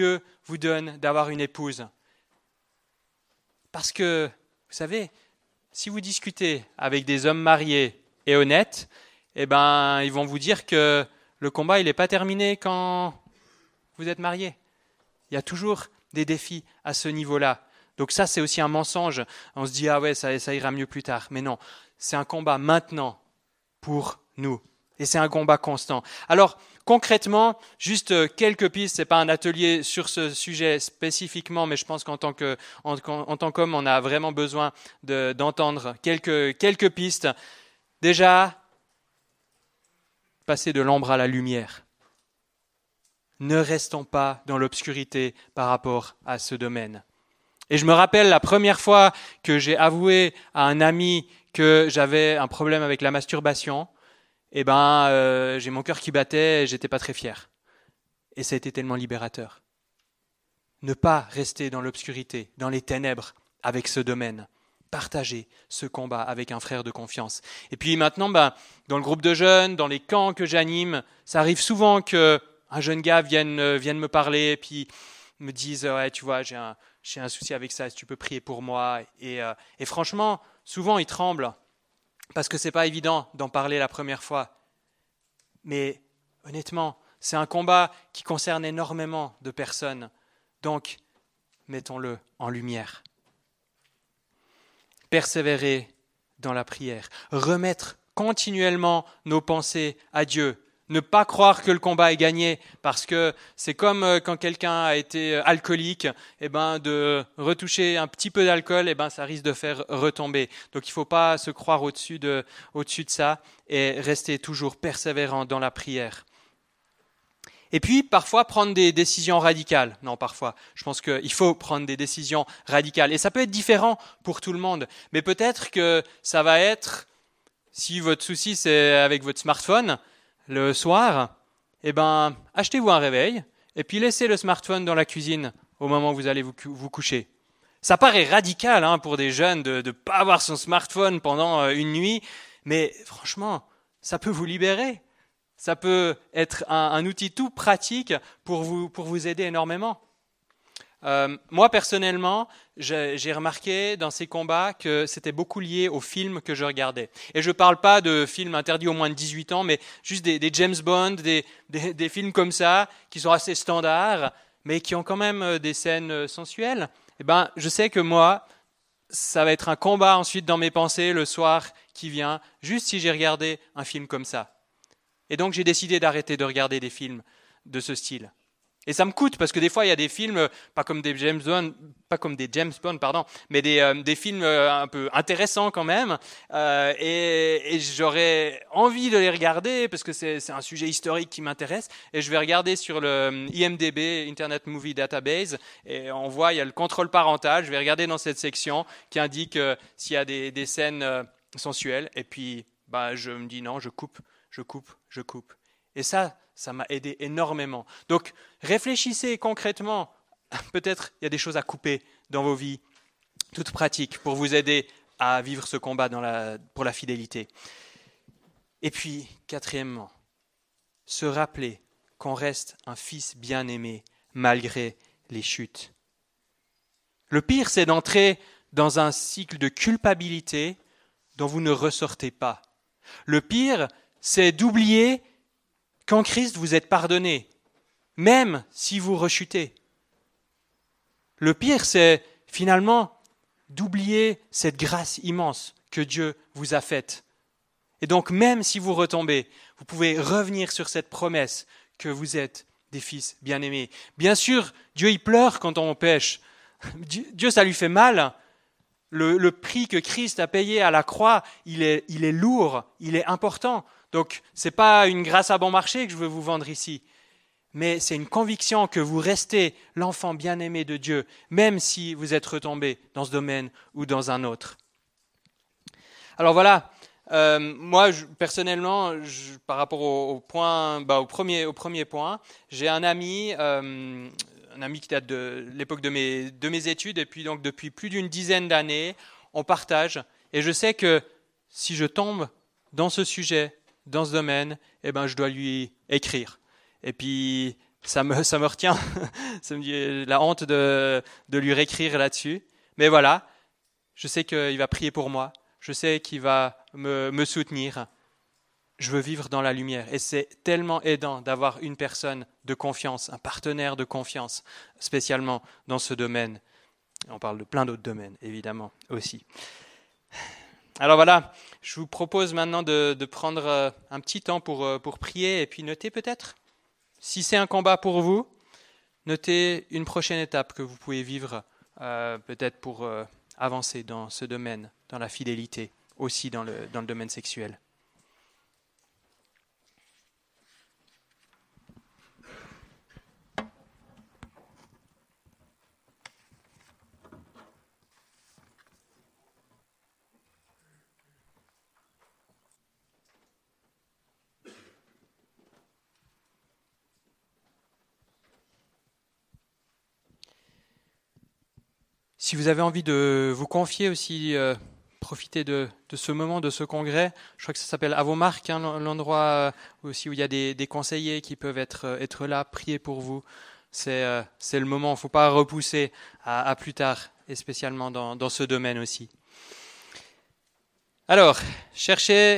vous donne d'avoir une épouse? Parce que, vous savez, si vous discutez avec des hommes mariés et honnêtes, ils vont vous dire que le combat, il n'est pas terminé quand vous êtes marié. Il y a toujours des défis à ce niveau-là. Donc ça, c'est aussi un mensonge. On se dit, ah ouais, ça ira mieux plus tard. Mais non, c'est un combat maintenant pour nous. Et c'est un combat constant. Alors, concrètement, juste quelques pistes. C'est pas un atelier sur ce sujet spécifiquement, mais je pense qu'en tant qu'homme, on a vraiment besoin d'entendre quelques pistes. Déjà, passer de l'ombre à la lumière. Ne restons pas dans l'obscurité par rapport à ce domaine. Et je me rappelle la première fois que j'ai avoué à un ami que j'avais un problème avec la masturbation, j'ai mon cœur qui battait et j'étais pas très fier. Et ça a été tellement libérateur. Ne pas rester dans l'obscurité, dans les ténèbres avec ce domaine. Partager ce combat avec un frère de confiance. Et puis maintenant, dans le groupe de jeunes, dans les camps que j'anime, ça arrive souvent que un jeune gars vienne me parler et puis me dise ouais, tu vois, j'ai un souci avec ça, si tu peux prier pour moi. Et franchement, souvent il tremble parce que c'est pas évident d'en parler la première fois. Mais honnêtement, c'est un combat qui concerne énormément de personnes. Donc, mettons-le en lumière. Persévérer dans la prière, remettre continuellement nos pensées à Dieu. Ne pas croire que le combat est gagné, parce que c'est comme quand quelqu'un a été alcoolique, de retoucher un petit peu d'alcool, ça risque de faire retomber. Donc il ne faut pas se croire au-dessus de ça et rester toujours persévérant dans la prière. Et puis parfois prendre des décisions radicales. Non, parfois, je pense qu'il faut prendre des décisions radicales. Et ça peut être différent pour tout le monde, mais peut-être que ça va être, si votre souci c'est avec votre smartphone, le soir, achetez-vous un réveil et puis laissez le smartphone dans la cuisine au moment où vous allez vous coucher. Ça paraît radical pour des jeunes de ne pas avoir son smartphone pendant une nuit, mais franchement, ça peut vous libérer. Ça peut être un outil tout pratique pour vous aider énormément. Moi, personnellement, j'ai remarqué dans ces combats que c'était beaucoup lié aux films que je regardais. Et je ne parle pas de films interdits aux moins de 18 ans, mais juste des James Bond, des films comme ça, qui sont assez standards, mais qui ont quand même des scènes sensuelles. Je sais que moi, ça va être un combat ensuite dans mes pensées le soir qui vient, juste si j'ai regardé un film comme ça. Et donc j'ai décidé d'arrêter de regarder des films de ce style. Et ça me coûte parce que des fois il y a des films pas comme des James Bond, mais des films un peu intéressants quand même, et j'aurais envie de les regarder parce que c'est un sujet historique qui m'intéresse. Et je vais regarder sur le IMDb, Internet Movie Database, et on voit il y a le contrôle parental. Je vais regarder dans cette section qui indique s'il y a des scènes sensuelles. Et puis je me dis non, je coupe. Et ça m'a aidé énormément. Donc, réfléchissez concrètement. Peut-être il y a des choses à couper dans vos vies, toutes pratiques, pour vous aider à vivre ce combat pour la fidélité. Et puis, quatrièmement, se rappeler qu'on reste un fils bien-aimé malgré les chutes. Le pire, c'est d'entrer dans un cycle de culpabilité dont vous ne ressortez pas. Le pire, c'est d'oublier qu'en Christ, vous êtes pardonné, même si vous rechutez. Le pire, c'est finalement d'oublier cette grâce immense que Dieu vous a faite. Et donc, même si vous retombez, vous pouvez revenir sur cette promesse que vous êtes des fils bien-aimés. Bien sûr, Dieu, il pleure quand on pêche. Dieu, ça lui fait mal. Le prix que Christ a payé à la croix, il est lourd, il est important. Donc, ce n'est pas une grâce à bon marché que je veux vous vendre ici, mais c'est une conviction que vous restez l'enfant bien-aimé de Dieu, même si vous êtes retombé dans ce domaine ou dans un autre. Alors voilà, moi personnellement, par rapport au premier point, j'ai un ami qui date de l'époque de mes études, et puis donc depuis plus d'une dizaine d'années, on partage, et je sais que si je tombe dans ce sujet, dans ce domaine, je dois lui écrire. Et puis, ça me retient, ça me dit la honte de lui réécrire là-dessus. Mais voilà, je sais qu'il va prier pour moi, je sais qu'il va me soutenir. Je veux vivre dans la lumière et c'est tellement aidant d'avoir une personne de confiance, un partenaire de confiance, spécialement dans ce domaine. On parle de plein d'autres domaines, évidemment, aussi. Alors voilà, je vous propose maintenant de prendre un petit temps pour prier et puis noter peut-être, si c'est un combat pour vous, notez une prochaine étape que vous pouvez vivre peut-être pour avancer dans ce domaine, dans la fidélité, aussi dans le domaine sexuel. Si vous avez envie de vous confier aussi, profitez de ce moment, de ce congrès. Je crois que ça s'appelle À vos marques, l'endroit aussi où il y a des conseillers qui peuvent être là, prier pour vous. C'est le moment, il ne faut pas repousser à plus tard, et spécialement dans ce domaine aussi. Alors, cherchez,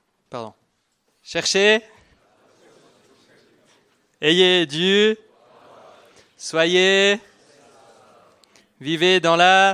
ayez du, soyez, vivez dans la...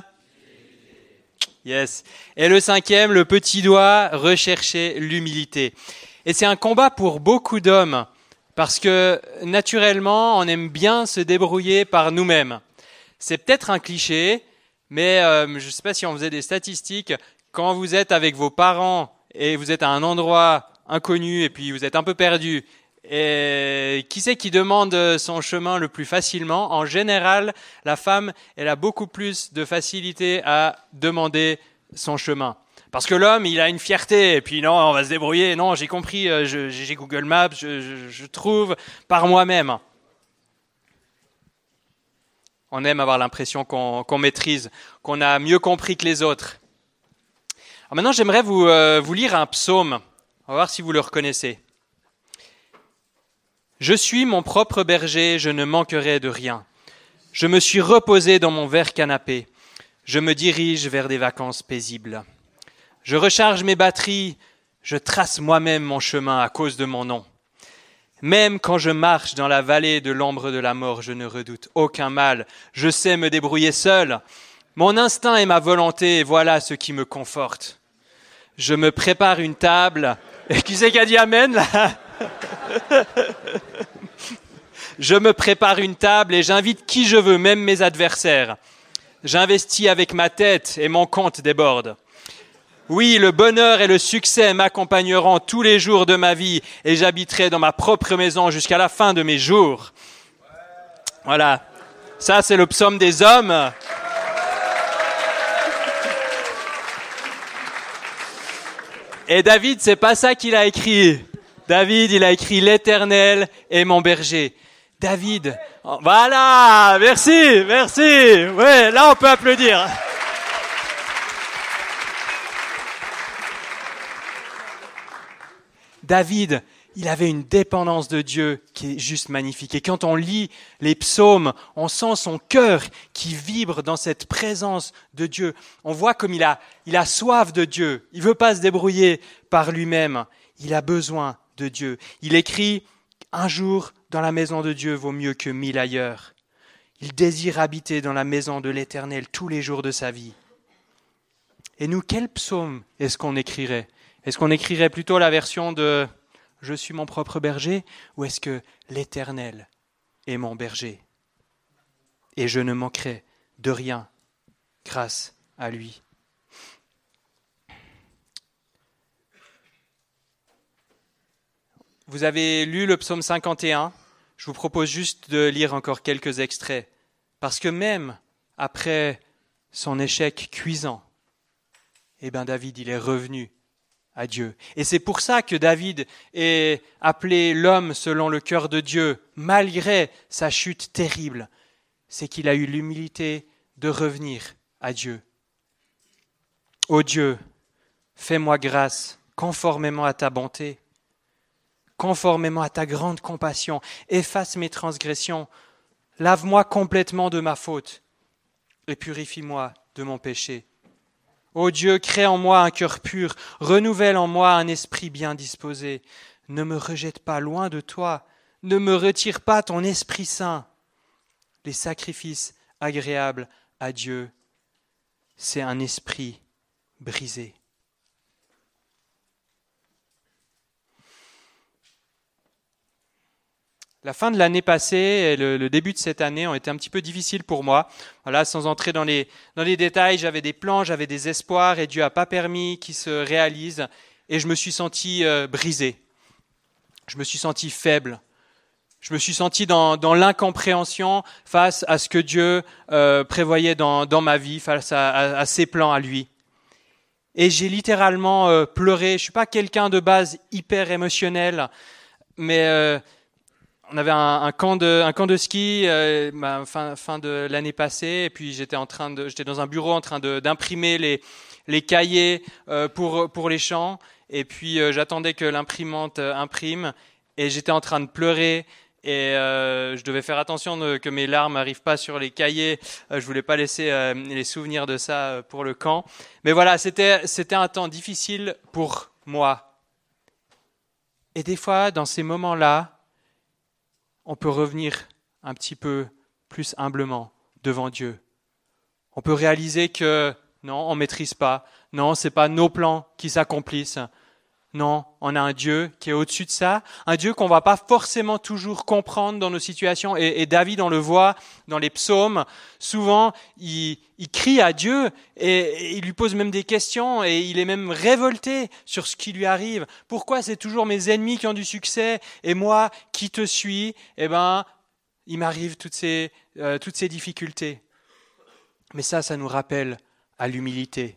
Yes. Et le 5e, le petit doigt, recherchez l'humilité. Et c'est un combat pour beaucoup d'hommes, parce que naturellement, on aime bien se débrouiller par nous-mêmes. C'est peut-être un cliché, mais je ne sais pas si on faisait des statistiques, quand vous êtes avec vos parents et vous êtes à un endroit inconnu et puis vous êtes un peu perdu, et qui c'est qui demande son chemin le plus facilement? En général, la femme, elle a beaucoup plus de facilité à demander son chemin. Parce que l'homme, il a une fierté, et puis non, on va se débrouiller, non, j'ai compris, j'ai Google Maps, je trouve par moi-même. On aime avoir l'impression qu'on maîtrise, qu'on a mieux compris que les autres. Alors maintenant, j'aimerais vous lire un psaume. On va voir si vous le reconnaissez. Je suis mon propre berger, je ne manquerai de rien. Je me suis reposé dans mon vert canapé. Je me dirige vers des vacances paisibles. Je recharge mes batteries, je trace moi-même mon chemin à cause de mon nom. Même quand je marche dans la vallée de l'ombre de la mort, je ne redoute aucun mal. Je sais me débrouiller seul. Mon instinct et ma volonté, voilà ce qui me conforte. Je me prépare une table. Et qui c'est qui a dit amen là? Je me prépare une table et j'invite qui je veux, même mes adversaires. J'investis avec ma tête et mon compte déborde. Oui, le bonheur et le succès m'accompagneront tous les jours de ma vie et j'habiterai dans ma propre maison jusqu'à la fin de mes jours. Voilà, ça c'est le psaume des hommes. Et David, c'est pas ça qu'il a écrit. David, il a écrit l'Éternel est mon berger. David, voilà, merci. Ouais, là on peut applaudir. David, il avait une dépendance de Dieu qui est juste magnifique. Et quand on lit les psaumes, on sent son cœur qui vibre dans cette présence de Dieu. On voit comme il a soif de Dieu. Il veut pas se débrouiller par lui-même. Il a besoin de Dieu. Il écrit « Un jour dans la maison de Dieu vaut mieux que 1000 ailleurs ». Il désire habiter dans la maison de l'Éternel tous les jours de sa vie. Et nous, quel psaume est-ce qu'on écrirait ? Est-ce qu'on écrirait plutôt la version de « Je suis mon propre berger » ou est-ce que « l'Éternel est mon berger » et je ne manquerai de rien grâce à lui. Vous avez lu le psaume 51. Je vous propose juste de lire encore quelques extraits. Parce que même après son échec cuisant, David, il est revenu à Dieu. Et c'est pour ça que David est appelé l'homme selon le cœur de Dieu, malgré sa chute terrible. C'est qu'il a eu l'humilité de revenir à Dieu. Ô Dieu, fais-moi grâce conformément à ta bonté. conformément à ta grande compassion. Efface mes transgressions. Lave-moi complètement de ma faute et purifie-moi de mon péché. Ô Dieu, crée en moi un cœur pur, renouvelle en moi un esprit bien disposé. Ne me rejette pas loin de toi, ne me retire pas ton Esprit Saint. Les sacrifices agréables à Dieu, c'est un esprit brisé. La fin de l'année passée et le début de cette année ont été un petit peu difficiles pour moi. Voilà, sans entrer dans les détails, j'avais des plans, j'avais des espoirs et Dieu n'a pas permis qu'ils se réalisent. Et je me suis senti brisé. Je me suis senti faible. Je me suis senti dans l'incompréhension face à ce que Dieu prévoyait dans ma vie, face à ses plans à lui. Et j'ai littéralement pleuré. Je ne suis pas quelqu'un de base hyper émotionnel, mais on avait un camp de ski fin de l'année passée, et puis j'étais dans un bureau en train d'imprimer les cahiers pour les chants, et puis j'attendais que l'imprimante imprime, et j'étais en train de pleurer, et je devais faire attention que mes larmes n'arrivent pas sur les cahiers. Je voulais pas laisser les souvenirs de ça pour le camp. Mais voilà, c'était un temps difficile pour moi. Et des fois, dans ces moments-là, on peut revenir un petit peu plus humblement devant Dieu. On peut réaliser que non, on ne maîtrise pas. Non, ce n'est pas nos plans qui s'accomplissent. Non, on a un Dieu qui est au-dessus de ça, un Dieu qu'on ne va pas forcément toujours comprendre dans nos situations. Et David, on le voit dans les psaumes, souvent il crie à Dieu et il lui pose même des questions et il est même révolté sur ce qui lui arrive. Pourquoi c'est toujours mes ennemis qui ont du succès et moi qui te suis, il m'arrive toutes ces difficultés. Mais ça nous rappelle à l'humilité.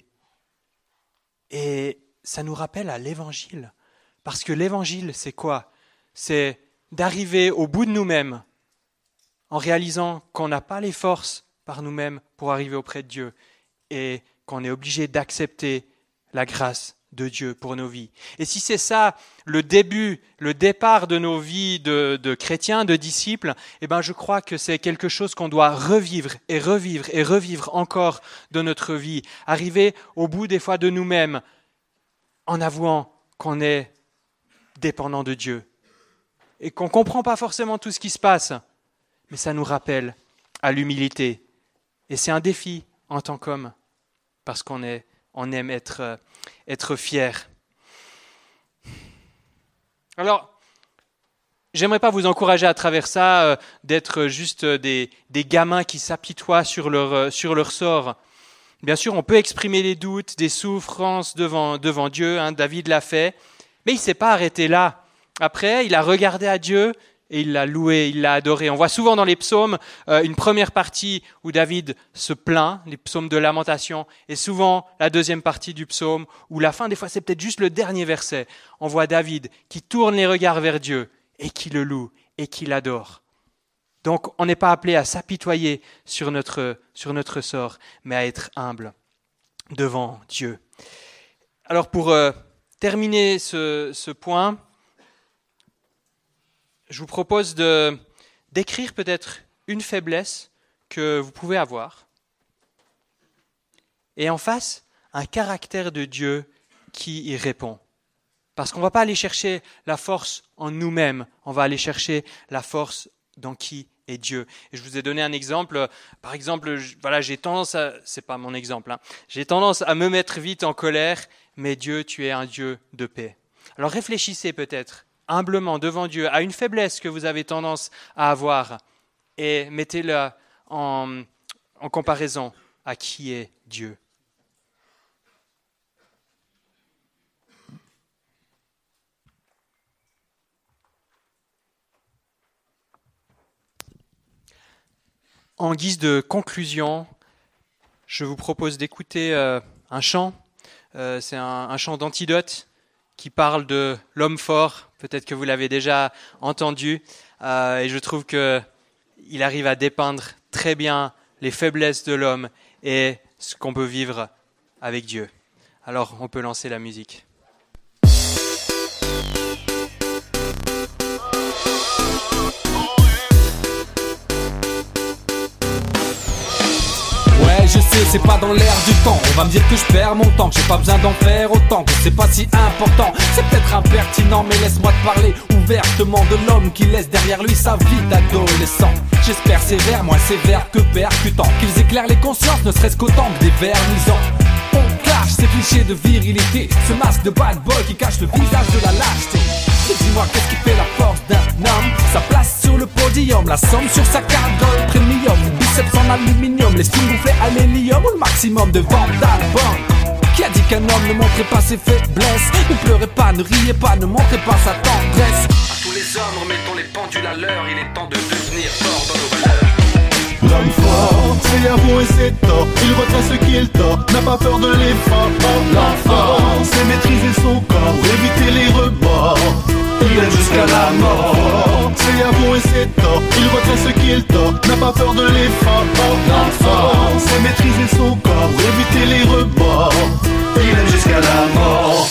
Et ça nous rappelle à l'Évangile. Parce que l'Évangile, c'est quoi ? C'est d'arriver au bout de nous-mêmes en réalisant qu'on n'a pas les forces par nous-mêmes pour arriver auprès de Dieu et qu'on est obligé d'accepter la grâce de Dieu pour nos vies. Et si c'est ça le départ de nos vies de chrétiens, de disciples, je crois que c'est quelque chose qu'on doit revivre et revivre et revivre encore dans notre vie. Arriver au bout des fois de nous-mêmes en avouant qu'on est dépendant de Dieu et qu'on ne comprend pas forcément tout ce qui se passe, mais ça nous rappelle à l'humilité. Et c'est un défi en tant qu'homme, parce qu'on aime être fier. Alors, j'aimerais pas vous encourager à travers ça d'être juste des gamins qui s'apitoient sur leur sort. Bien sûr, on peut exprimer des doutes, des souffrances devant Dieu, David l'a fait, mais il ne s'est pas arrêté là. Après, il a regardé à Dieu et il l'a loué, il l'a adoré. On voit souvent dans les psaumes une première partie où David se plaint, les psaumes de lamentation, et souvent la deuxième partie du psaume où la fin, des fois c'est peut-être juste le dernier verset. On voit David qui tourne les regards vers Dieu et qui le loue et qui l'adore. Donc, on n'est pas appelé à s'apitoyer sur notre sort, mais à être humble devant Dieu. Alors, pour terminer ce point, je vous propose d'écrire peut-être une faiblesse que vous pouvez avoir, et en face, un caractère de Dieu qui y répond. Parce qu'on ne va pas aller chercher la force en nous-mêmes, on va aller chercher la force dans qui est Dieu. Et je vous ai donné un exemple. Par exemple, j'ai tendance à, c'est pas mon exemple, j'ai tendance à me mettre vite en colère, mais Dieu, tu es un Dieu de paix. Alors réfléchissez peut-être humblement devant Dieu à une faiblesse que vous avez tendance à avoir et mettez-la en comparaison à qui est Dieu. En guise de conclusion, je vous propose d'écouter un chant. C'est un chant d'Antidote qui parle de l'homme fort. Peut-être que vous l'avez déjà entendu. Et je trouve qu'il arrive à dépeindre très bien les faiblesses de l'homme et ce qu'on peut vivre avec Dieu. Alors, on peut lancer la musique. vérité, c'est pas dans l'air du temps. On va me dire que je perds mon temps, que j'ai pas besoin d'en faire autant, que c'est pas si important. C'est peut-être impertinent, mais laisse-moi te parler ouvertement de l'homme qui laisse derrière lui sa vie d'adolescent. J'espère sévère, moins sévère que percutant, qu'ils éclairent les consciences, ne serait-ce qu'autant que des vernisants. On clash ces clichés de virilité, ce masque de bad boy qui cache le visage de la lâcheté. Et dis-moi qu'est-ce qui fait la force d'un homme? Sa place sur le podium, la somme sur sa carte gold premium, biceps en aluminium, les styles gonflés à l'hélium ou le maximum de ventes d'albums. Qui a dit qu'un homme ne montrait pas ses faiblesses? Ne pleurez pas, ne riez pas, ne montrez pas sa tendresse. À tous les hommes, remettons les pendules à l'heure, il est temps de devenir fort dans nos valeurs. L'homme fort, c'est avouer ses torts, il retient ce qu'il tord, n'a pas peur de l'effort. L'enfant, c'est maîtriser son corps, pour éviter les rebords. Il aime jusqu'à la mort, c'est avouer ses torts, il retient ce qu'il tord, n'a pas peur de l'effort. L'enfant, c'est maîtriser son corps, pour éviter les rebords. Il aime jusqu'à la mort.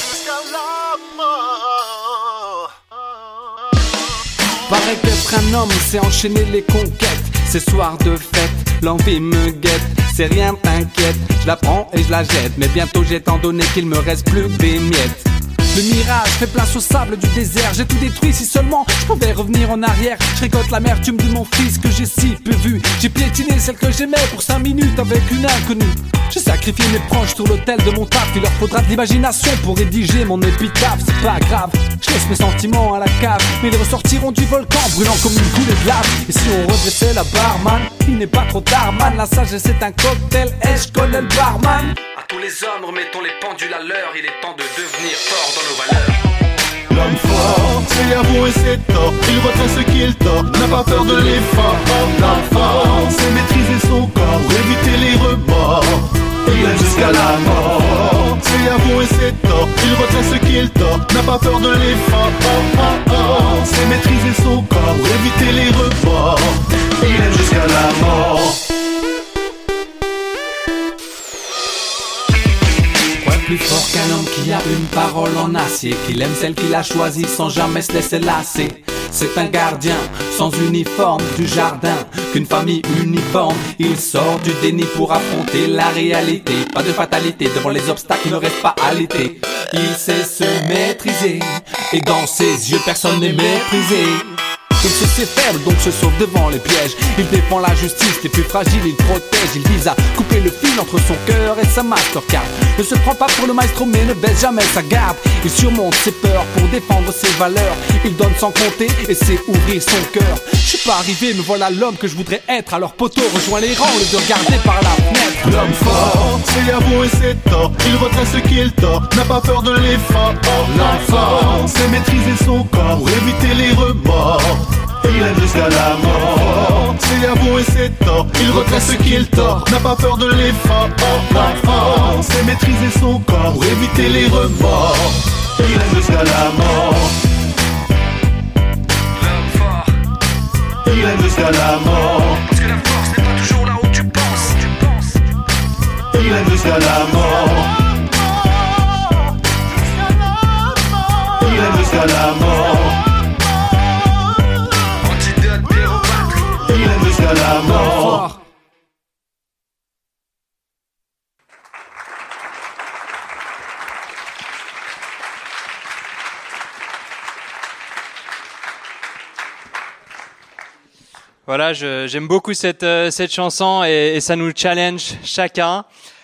Paraît qu'être un homme, c'est enchaîner les conquêtes. Ces soirs de fête, l'envie me guette. C'est rien, t'inquiète, je la prends et je la jette. Mais bientôt j'ai tant donné qu'il me reste plus que des miettes. Le mirage fait place au sable du désert. J'ai tout détruit, si seulement je pouvais revenir en arrière. Je récolte l'amertume de mon fils que j'ai si peu vu. J'ai piétiné celle que j'aimais pour 5 minutes avec une inconnue. J'ai sacrifié mes proches sur l'autel de mon taf. Il leur faudra de l'imagination pour rédiger mon épitaphe. C'est pas grave, je laisse mes sentiments à la cave, mais ils ressortiront du volcan brûlant comme une coulée de lave. Et si on redressait la barman, il n'est pas trop tard man. La sagesse c'est un cocktail et je connais le barman. À tous les hommes, remettons les pendules à l'heure, il est temps de devenir fort dans nos valeurs. L'homme fort, c'est avouer ses torts, il retient ce qu'il tord, n'a pas peur de l'effort. L'enfant, c'est maîtriser son corps, pour éviter les rebords. Il aime jusqu'à la mort, c'est avouer ses torts, il retient ce qu'il tord, n'a pas peur de l'effort. C'est maîtriser son corps, pour éviter les rebords. Il aime jusqu'à la mort. Plus fort qu'un homme qui a une parole en acier, qu'il aime celle qu'il a choisie sans jamais se laisser lasser. C'est un gardien sans uniforme du jardin, qu'une famille uniforme. Il sort du déni pour affronter la réalité. Pas de fatalité devant les obstacles, il ne reste pas alité. Il sait se maîtriser, et dans ses yeux personne n'est méprisé. Il se sait faible, donc se sauve devant les pièges. Il défend la justice, les plus fragiles, il protège. Il vise à couper le fil entre son cœur et sa Mastercard. Ne se prend pas pour le maestro, mais ne baisse jamais sa garde. Il surmonte ses peurs pour défendre ses valeurs. Il donne sans compter et sait ouvrir son cœur. Je suis pas arrivé, mais voilà l'homme que je voudrais être. Alors poteau, rejoins les rangs, au lieu de regarder par la fenêtre. L'homme fort, c'est avouer ses torts, il retient ce qu'il tord, n'a pas peur de l'effort. L'enfant, c'est maîtriser son corps, pour éviter les rebords. Il aime jusqu'à la mort, c'est avouer ses torts, il retient ce qu'il tord, n'a pas peur de l'effort. L'enfant, c'est maîtriser son corps, pour éviter les remords. Il aime jusqu'à la mort. L'homme fort, Il aime jusqu'à la mort. parce que la force n'est pas toujours là où tu penses. Il aime jusqu'à la mort. Il aime jusqu'à la mort. Antidote, Cléopâtre. Il aime jusqu'à la mort. Voilà, j'aime beaucoup cette chanson et ça nous challenge chacun.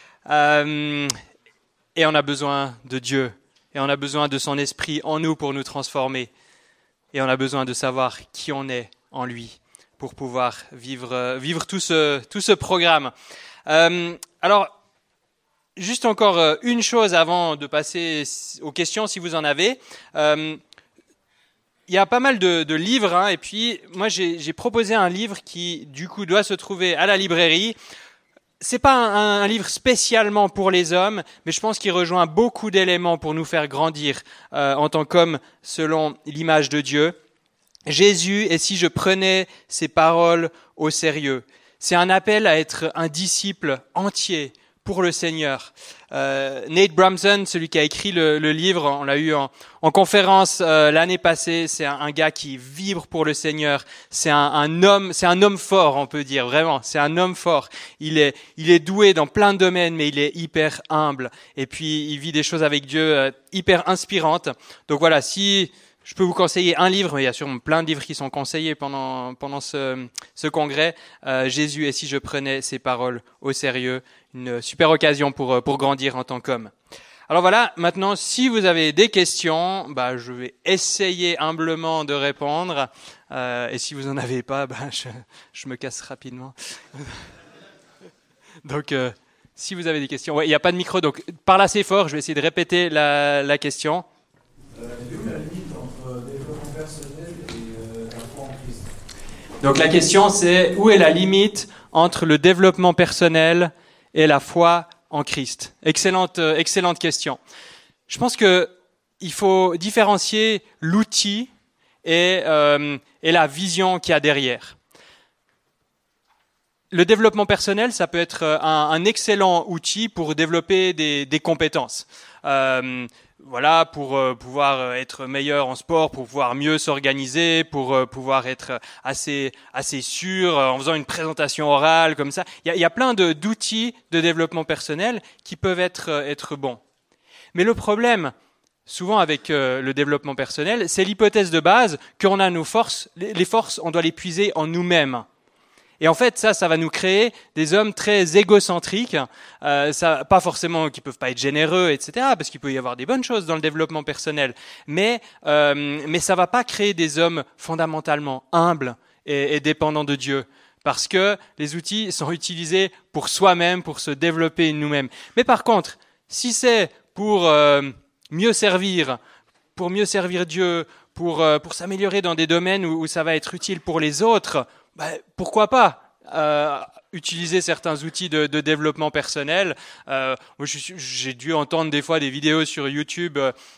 Et on a besoin de Dieu et on a besoin de son esprit en nous pour nous transformer. Et on a besoin de savoir qui on est en lui pour pouvoir vivre tout ce programme. Alors, juste encore une chose avant de passer aux questions si vous en avez. Il y a pas mal de livres, hein, et puis moi j'ai proposé un livre qui du coup doit se trouver à la librairie. C'est pas un livre spécialement pour les hommes, mais je pense qu'il rejoint beaucoup d'éléments pour nous faire grandir en tant qu'hommes selon l'image de Dieu. Jésus, et si je prenais ses paroles au sérieux, c'est un appel à être un disciple entier, pour le Seigneur. Nate Bramson, celui qui a écrit le livre, on l'a eu en conférence l'année passée, c'est un gars qui vibre pour le Seigneur. C'est un homme fort, on peut dire, vraiment. C'est un homme fort. Il est doué dans plein de domaines, mais il est hyper humble. Et puis, il vit des choses avec Dieu hyper inspirantes. Donc voilà, si je peux vous conseiller un livre, mais il y a sûrement plein de livres qui sont conseillés pendant ce congrès. Jésus, et si je prenais ses paroles au sérieux, une super occasion pour grandir en tant qu'homme. Alors voilà, maintenant, si vous avez des questions, je vais essayer humblement de répondre. Et si vous en avez pas, je me casse rapidement. Donc, si vous avez des questions, il n'y a pas de micro, donc parle assez fort. Je vais essayer de répéter la question. Donc la question c'est, où est la limite entre le développement personnel et la foi en Christ? Excellente question. Je pense que il faut différencier l'outil et la vision qu'il y a derrière. Le développement personnel, ça peut être un excellent outil pour développer des compétences. Pour pouvoir être meilleur en sport, pour pouvoir mieux s'organiser, pour pouvoir être assez sûr en faisant une présentation orale comme ça. Il y a plein d'outils de développement personnel qui peuvent être bons. Mais le problème, souvent avec le développement personnel, c'est l'hypothèse de base qu'on a nos forces. Les forces, on doit les puiser en nous-mêmes. Et en fait, ça va nous créer des hommes très égocentriques, pas forcément qui peuvent pas être généreux, etc., parce qu'il peut y avoir des bonnes choses dans le développement personnel, mais ça va pas créer des hommes fondamentalement humbles et dépendants de Dieu, parce que les outils sont utilisés pour soi-même, pour se développer nous-mêmes. Mais par contre, si c'est pour mieux servir Dieu, pour s'améliorer dans des domaines où ça va être utile pour les autres, pourquoi pas utiliser certains outils de développement personnel. Moi, j'ai dû entendre des fois des vidéos sur YouTube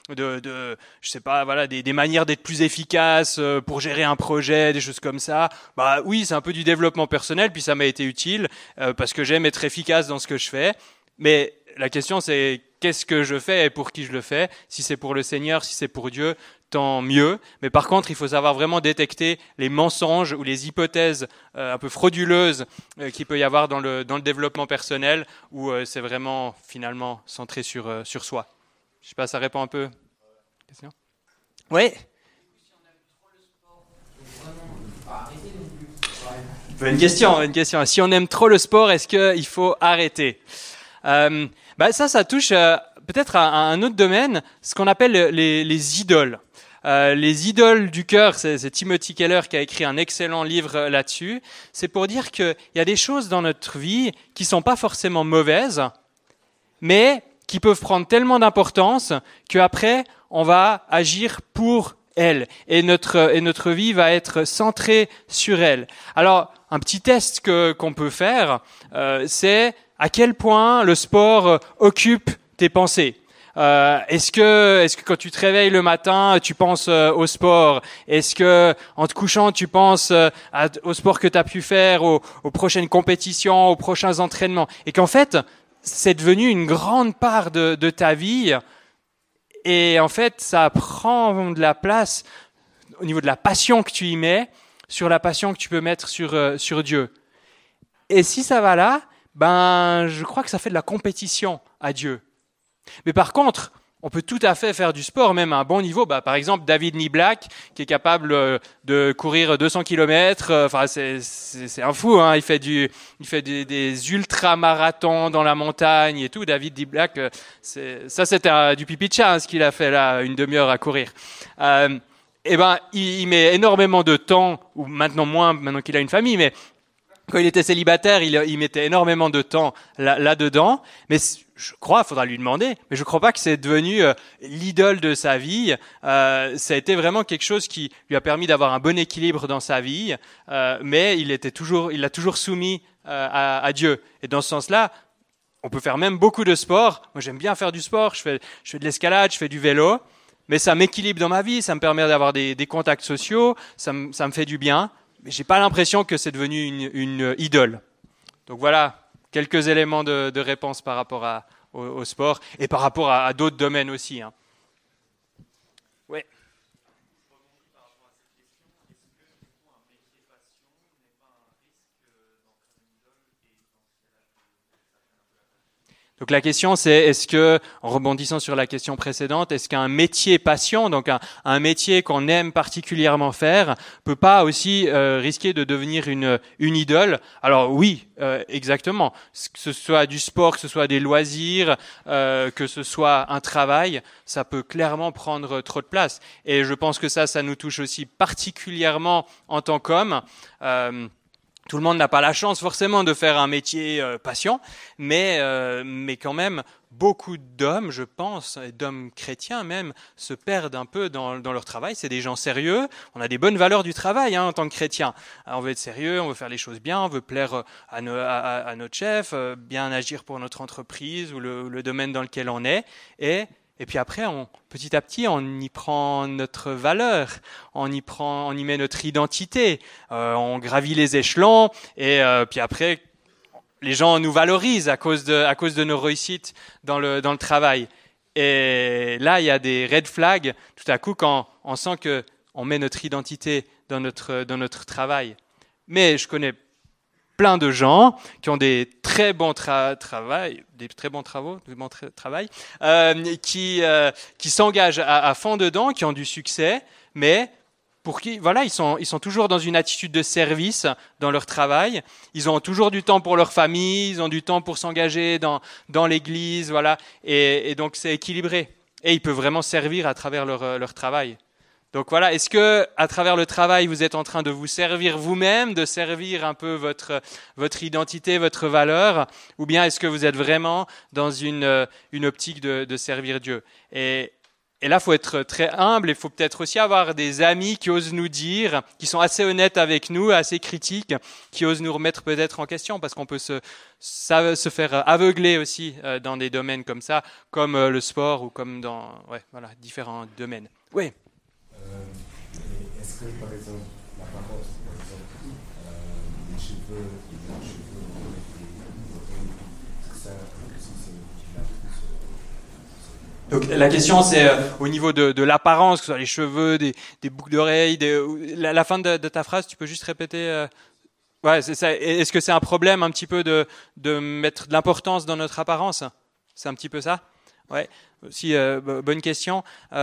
des manières d'être plus efficace pour gérer un projet, des choses comme ça. Oui, c'est un peu du développement personnel, puis ça m'a été utile parce que j'aime être efficace dans ce que je fais. Mais la question, c'est qu'est-ce que je fais et pour qui je le fais? Si c'est pour le Seigneur, si c'est pour Dieu, tant mieux. Mais par contre, il faut savoir vraiment détecter les mensonges ou les hypothèses un peu frauduleuses qu'il peut y avoir dans le développement personnel, où c'est vraiment finalement centré sur soi. Je sais pas, ça répond un peu. Question? Oui. Une question. Si on aime trop le sport, est-ce qu'il faut arrêter? Ça touche peut-être à un autre domaine, ce qu'on appelle les idoles. Les idoles du cœur, c'est Timothy Keller qui a écrit un excellent livre là-dessus. C'est pour dire qu'il y a des choses dans notre vie qui sont pas forcément mauvaises, mais qui peuvent prendre tellement d'importance qu'après, on va agir pour elles. Et notre vie va être centrée sur elles. Alors, un petit test qu'on peut faire, c'est à quel point le sport occupe tes pensées. Est-ce que quand tu te réveilles le matin, tu penses au sport? Est-ce que en te couchant, tu penses au sport que tu as pu faire, aux prochaines compétitions, aux prochains entraînements? Et qu'en fait, c'est devenu une grande part de ta vie. Et en fait, ça prend de la place au niveau de la passion que tu y mets, sur la passion que tu peux mettre sur Dieu. Et si ça va là, je crois que ça fait de la compétition à Dieu. Mais par contre, on peut tout à fait faire du sport, même à un bon niveau. Par exemple, David Niblak, qui est capable de courir 200 km. C'est un fou, hein. Il fait des ultra-marathons dans la montagne et tout. David Niblak, c'était du pipi de chat, hein, ce qu'il a fait là, une demi-heure à courir. Il met énormément de temps, ou maintenant moins, maintenant qu'il a une famille, mais quand il était célibataire, il mettait énormément de temps là-dedans. Mais je crois, il faudra lui demander, mais je crois pas que c'est devenu l'idole de sa vie. Ça a été vraiment quelque chose qui lui a permis d'avoir un bon équilibre dans sa vie, mais il l'a toujours soumis à Dieu. Et dans ce sens-là, on peut faire même beaucoup de sport. Moi, j'aime bien faire du sport. Je fais de l'escalade, je fais du vélo, mais ça m'équilibre dans ma vie, ça me permet d'avoir des contacts sociaux, ça me fait du bien. Mais j'ai pas l'impression que c'est devenu une idole. Donc voilà, quelques éléments de réponse par rapport au sport et par rapport à d'autres domaines aussi. Hein. Ouais. Donc la question c'est, est-ce que, en rebondissant sur la question précédente, est-ce qu'un métier passion, donc un métier qu'on aime particulièrement faire, peut pas aussi risquer de devenir une idole? Alors oui, exactement. Que ce soit du sport, que ce soit des loisirs, que ce soit un travail, ça peut clairement prendre trop de place. Et je pense que ça nous touche aussi particulièrement en tant qu'hommes. Tout le monde n'a pas la chance forcément de faire un métier passion, mais quand même, beaucoup d'hommes, je pense, et d'hommes chrétiens même, se perdent un peu dans leur travail. C'est des gens sérieux, on a des bonnes valeurs du travail en tant que chrétien. Alors, on veut être sérieux, on veut faire les choses bien, on veut plaire à notre chef, bien agir pour notre entreprise ou le domaine dans lequel on est, et puis après, petit à petit, on y prend notre valeur, on y met notre identité, on gravit les échelons, et puis après, les gens nous valorisent à cause de nos réussites dans le travail. Et là, il y a des red flags, tout à coup, quand on sent que on met notre identité dans notre travail. Mais je connais plein de gens qui ont des très bons travail, qui s'engagent à fond dedans, qui ont du succès, mais pour qui, voilà, ils sont toujours dans une attitude de service dans leur travail. Ils ont toujours du temps pour leur famille, ils ont du temps pour s'engager dans l'église, voilà. Et donc c'est équilibré. Et ils peuvent vraiment servir à travers leur travail. Donc voilà, est-ce que à travers le travail, vous êtes en train de vous servir vous-même, de servir un peu votre identité, votre valeur, ou bien est-ce que vous êtes vraiment dans une optique de servir Dieu? Et là, il faut être très humble, il faut peut-être aussi avoir des amis qui osent nous dire, qui sont assez honnêtes avec nous, assez critiques, qui osent nous remettre peut-être en question, parce qu'on peut se faire aveugler aussi dans des domaines comme ça, comme le sport ou comme dans différents domaines. Oui. Est-ce que, par exemple, l'apparence, par exemple, les cheveux, les blancs cheveux, est-ce que ça, donc la question c'est au niveau de l'apparence, que ce soit les cheveux, des boucles d'oreilles, la fin de ta phrase, tu peux juste répéter ouais, c'est ça. Est-ce que c'est un problème un petit peu de mettre de l'importance dans notre apparence? C'est un petit peu ça? Ouais, aussi bonne question.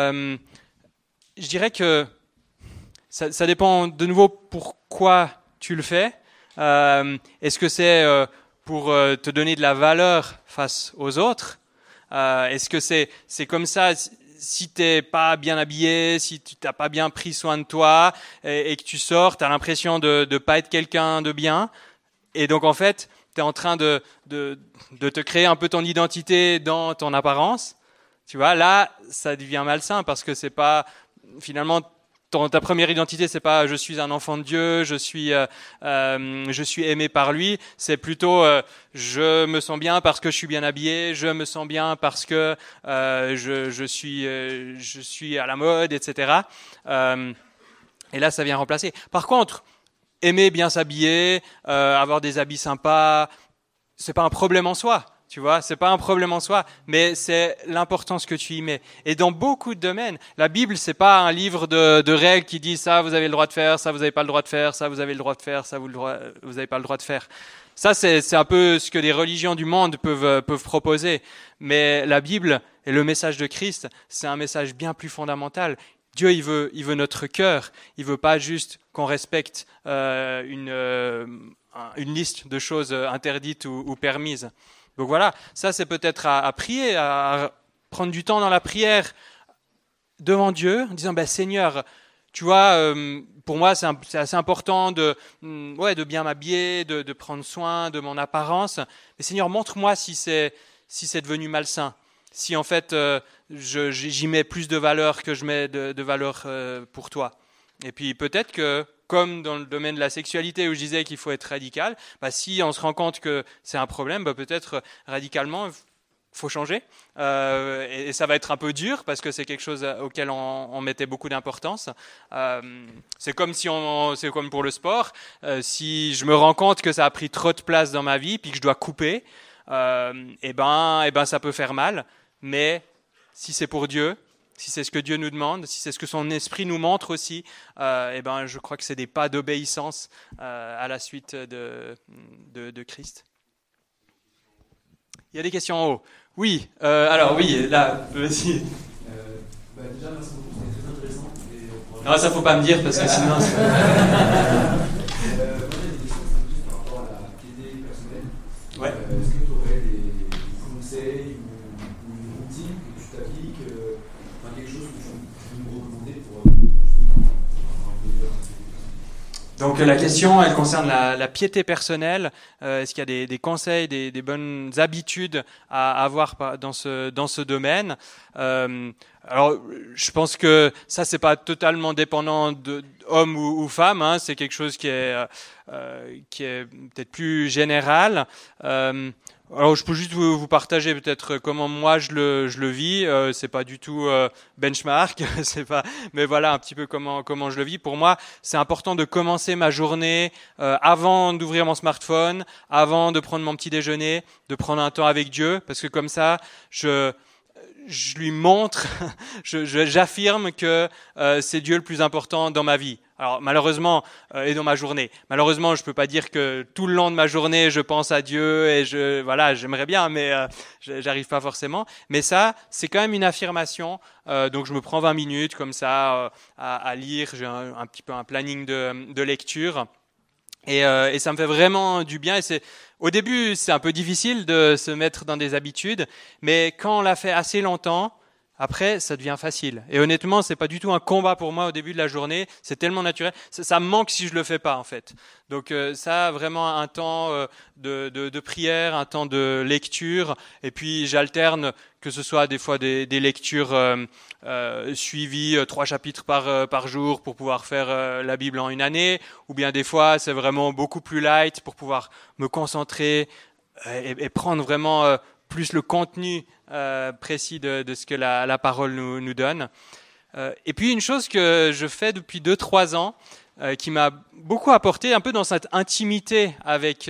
Je dirais que ça dépend de nouveau pourquoi tu le fais. Est-ce que c'est pour te donner de la valeur face aux autres? Est-ce que c'est comme ça, si t'es pas bien habillé, si tu t'as pas bien pris soin de toi et que tu sors, t'as l'impression de pas être quelqu'un de bien, et donc en fait t'es en train de te créer un peu ton identité dans ton apparence. Tu vois, là ça devient malsain parce que c'est pas finalement ta première identité, c'est pas je suis un enfant de Dieu, je suis aimé par lui. C'est plutôt je me sens bien parce que je suis bien habillé, je me sens bien parce que je suis à la mode, etc. Et là, ça vient remplacer. Par contre, aimer bien s'habiller, avoir des habits sympas, c'est pas un problème en soi. Tu vois, c'est pas un problème en soi, mais c'est l'importance que tu y mets. Et dans beaucoup de domaines, la Bible, c'est pas un livre de règles qui dit ça, vous avez le droit de faire, ça, vous avez pas le droit de faire, ça, vous avez le droit de faire, ça, vous avez pas le droit de faire. Ça, c'est un peu ce que les religions du monde peuvent proposer. Mais la Bible et le message de Christ, c'est un message bien plus fondamental. Dieu, il veut notre cœur. Il veut pas juste qu'on respecte une liste de choses interdites ou permises. Donc voilà, ça c'est peut-être à prier, à prendre du temps dans la prière devant Dieu, en disant Seigneur, tu vois, pour moi c'est assez important de bien m'habiller, de prendre soin de mon apparence. Mais Seigneur, montre-moi si c'est devenu malsain, si en fait j'y mets plus de valeur que je mets de valeur pour toi. Et puis peut-être que, comme dans le domaine de la sexualité où je disais qu'il faut être radical, si on se rend compte que c'est un problème, peut-être radicalement, faut changer. Et ça va être un peu dur parce que c'est quelque chose auquel on mettait beaucoup d'importance. C'est comme c'est comme pour le sport. Si je me rends compte que ça a pris trop de place dans ma vie, puis que je dois couper, et ben ça peut faire mal. Mais si c'est pour Dieu, si c'est ce que Dieu nous demande, si c'est ce que son esprit nous montre aussi, je crois que c'est des pas d'obéissance à la suite de Christ. Il y a des questions en haut. Oui, alors oui, là, vas-y. Déjà, merci beaucoup, c'était très intéressant. Non, ça faut pas me dire parce que sinon... Moi, j'ai des questions plus par rapport à la piété personnelle. Ouais. Est-ce que tu aurais des conseils ou une routine que tu t'appliques, quelque chose que tu peux me recommander pour Donc la question, elle concerne la piété personnelle. Est-ce qu'il y a des conseils, des bonnes habitudes à avoir dans ce domaine? Alors, je pense que ça, c'est pas totalement dépendant d'homme ou femme. Hein, c'est quelque chose qui est peut-être plus général. Alors, je peux juste vous partager peut-être comment moi je le vis. C'est pas du tout benchmark, c'est pas. Mais voilà un petit peu comment je le vis. Pour moi, c'est important de commencer ma journée avant d'ouvrir mon smartphone, avant de prendre mon petit déjeuner, de prendre un temps avec Dieu, parce que comme ça, je lui montre, j'affirme que c'est Dieu le plus important dans ma vie. Alors malheureusement, et dans ma journée. Malheureusement, je peux pas dire que tout le long de ma journée, je pense à Dieu et j'aimerais bien, mais j'arrive pas forcément. Mais ça, c'est quand même une affirmation. Donc je me prends 20 minutes comme ça à lire. J'ai un petit peu un planning de lecture. Et ça me fait vraiment du bien. Et au début, c'est un peu difficile de se mettre dans des habitudes, mais quand on l'a fait assez longtemps, après, ça devient facile. Et honnêtement, c'est pas du tout un combat pour moi au début de la journée. C'est tellement naturel. Ça me manque si je le fais pas, en fait. Donc ça, vraiment un temps de prière, un temps de lecture. Et puis j'alterne, que ce soit des fois des lectures suivies, 3 chapitres par jour pour pouvoir faire la Bible en une année. Ou bien des fois, c'est vraiment beaucoup plus light pour pouvoir me concentrer et prendre vraiment plus le contenu précis de ce que la parole nous donne. Et puis une chose que je fais depuis 2-3 ans, qui m'a beaucoup apporté un peu dans cette intimité avec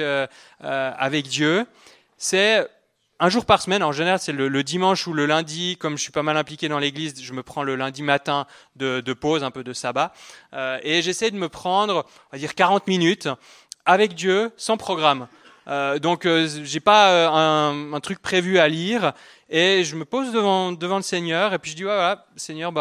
Dieu, c'est un jour par semaine. En général, c'est le dimanche ou le lundi. Comme je suis pas mal impliqué dans l'église, je me prends le lundi matin de pause, un peu de sabbat, et j'essaie de me prendre, on va dire 40 minutes avec Dieu, sans programme. Donc j'ai pas un truc prévu à lire et je me pose devant le Seigneur et puis je dis voilà Seigneur,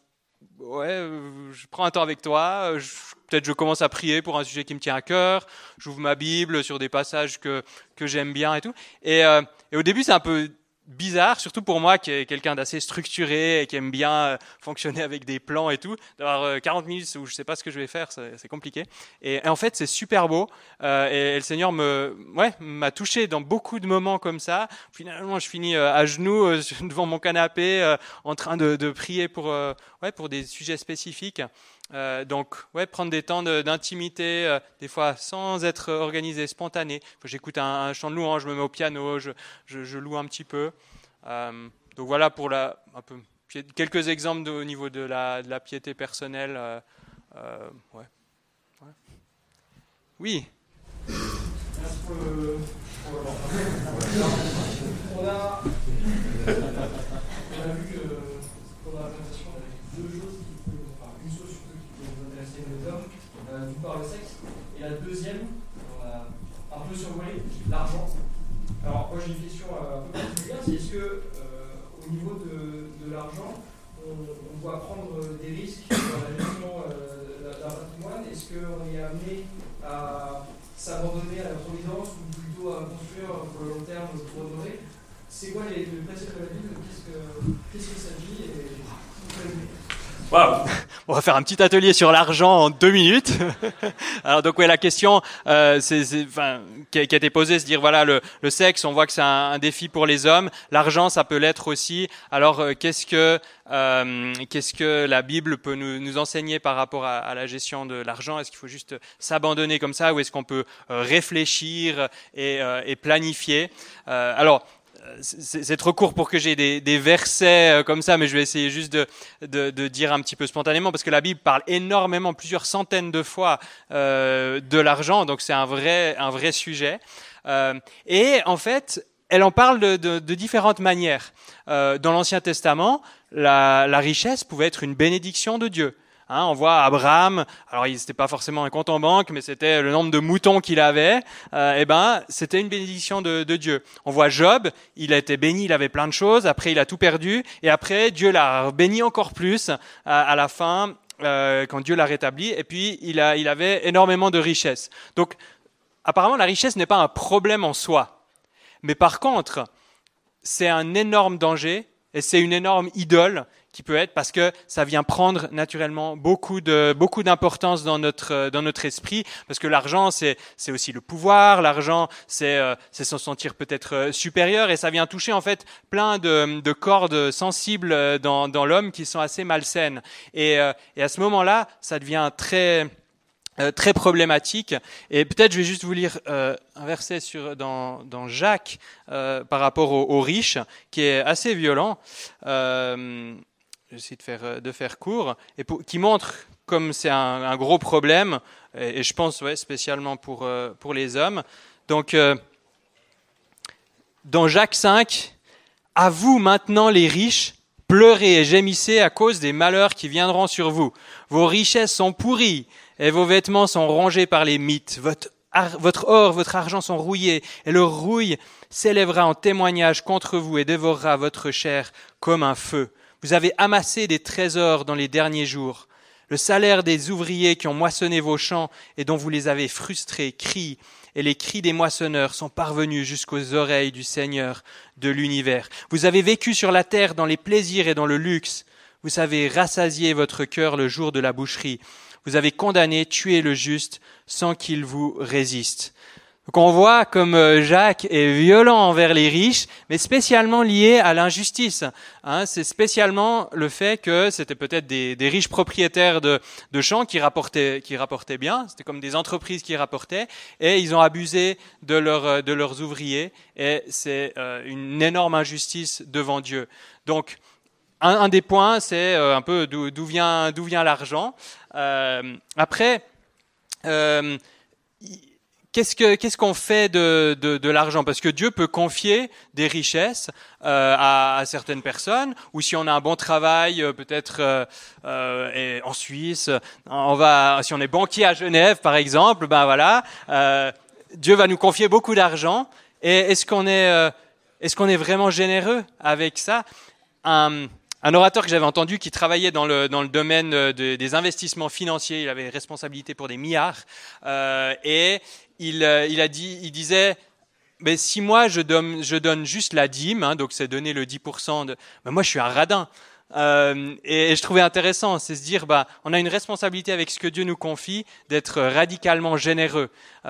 je prends un temps avec toi, peut-être je commence à prier pour un sujet qui me tient à cœur, j'ouvre ma Bible sur des passages que j'aime bien et tout, et au début c'est un peu bizarre, surtout pour moi qui est quelqu'un d'assez structuré et qui aime bien fonctionner avec des plans et tout, d'avoir 40 minutes où je sais pas ce que je vais faire, c'est compliqué. Et en fait, c'est super beau. Et le Seigneur m'a touché dans beaucoup de moments comme ça. Finalement, je finis à genoux devant mon canapé en train de prier pour des sujets spécifiques. Donc, prendre des temps d'intimité, des fois sans être organisé, spontané. J'écoute un chant de louange, je me mets au piano, je loue un petit peu. Donc voilà pour quelques exemples au niveau de la piété personnelle. Oui. Merci pour on a vu que pendant la présentation, on avait 2 choses une chose surtout qui peut nous intéresser les hommes, d'une part le sexe, et la deuxième, on a un peu survolé, l'argent. Alors moi j'ai une question un peu particulière, c'est est-ce que au niveau de l'argent, on doit prendre des risques dans la gestion d'un patrimoine? Est-ce qu'on est amené à s'abandonner à la providence ou plutôt à construire pour le long terme pour honorer? C'est quoi les préceptes de la Bible? Qu'est-ce que ça dit? Wow. On va faire un petit atelier sur l'argent en 2 minutes. Alors donc la question qui a été posée, c'est de dire voilà le sexe, on voit que c'est un défi pour les hommes. L'argent, ça peut l'être aussi. Alors qu'est-ce que la Bible peut nous enseigner par rapport à la gestion de l'argent? Est-ce qu'il faut juste s'abandonner comme ça ou est-ce qu'on peut réfléchir et planifier? Alors c'est trop court pour que j'ai des versets comme ça, mais je vais essayer juste de dire un petit peu spontanément, parce que la Bible parle énormément, plusieurs centaines de fois de l'argent, donc c'est un vrai sujet. Et en fait, elle en parle de différentes manières. Dans l'Ancien Testament, la richesse pouvait être une bénédiction de Dieu. On voit Abraham, alors il n'était pas forcément un compte en banque, mais c'était le nombre de moutons qu'il avait, c'était une bénédiction de Dieu. On voit Job, il a été béni, il avait plein de choses, après il a tout perdu, et après Dieu l'a béni encore plus à la fin, quand Dieu l'a rétabli, et puis il avait énormément de richesses. Donc apparemment la richesse n'est pas un problème en soi, mais par contre c'est un énorme danger, et c'est une énorme idole qui peut être, parce que ça vient prendre naturellement beaucoup d'importance dans notre esprit, parce que l'argent c'est aussi le pouvoir, l'argent c'est se sentir peut-être supérieur, et ça vient toucher en fait plein de cordes sensibles dans l'homme qui sont assez malsaines, et à ce moment-là ça devient très problématique. Et peut-être je vais juste vous lire un verset dans Jacques par rapport aux riches, qui est assez violent. J'essaie de faire court, et qui montre comme c'est un gros problème, et je pense spécialement pour les hommes. Donc dans Jacques 5, « À vous maintenant les riches, pleurez et gémissez à cause des malheurs qui viendront sur vous. Vos richesses sont pourries, et vos vêtements sont rongés par les mites. Votre or, votre argent sont rouillés, et leur rouille s'élèvera en témoignage contre vous et dévorera votre chair comme un feu. Vous avez amassé des trésors dans les derniers jours. Le salaire des ouvriers qui ont moissonné vos champs et dont vous les avez frustrés crie, et les cris des moissonneurs sont parvenus jusqu'aux oreilles du Seigneur de l'univers. Vous avez vécu sur la terre dans les plaisirs et dans le luxe. Vous avez rassasié votre cœur le jour de la boucherie. Vous avez condamné, tué le juste sans qu'il vous résiste. » Donc on voit comme Jacques est violent envers les riches, mais spécialement lié à l'injustice. C'est spécialement le fait que c'était peut-être des riches propriétaires de champs qui rapportaient bien. C'était comme des entreprises qui rapportaient, et ils ont abusé de leurs ouvriers, et c'est une énorme injustice devant Dieu. Donc un des points, c'est un peu d'où vient l'argent. Après. Qu'est-ce qu'on fait de l'argent? Parce que Dieu peut confier des richesses à certaines personnes, ou si on a un bon travail, peut-être en Suisse, si on est banquier à Genève, par exemple, Dieu va nous confier beaucoup d'argent. Et est-ce qu'on est vraiment généreux avec ça? Un orateur que j'avais entendu qui travaillait dans le domaine des investissements financiers, il avait responsabilité pour des milliards, et il disait, mais si moi je donne juste la dîme, donc c'est donner le 10%, moi je suis un radin. Et je trouvais intéressant, c'est se dire, on a une responsabilité avec ce que Dieu nous confie, d'être radicalement généreux.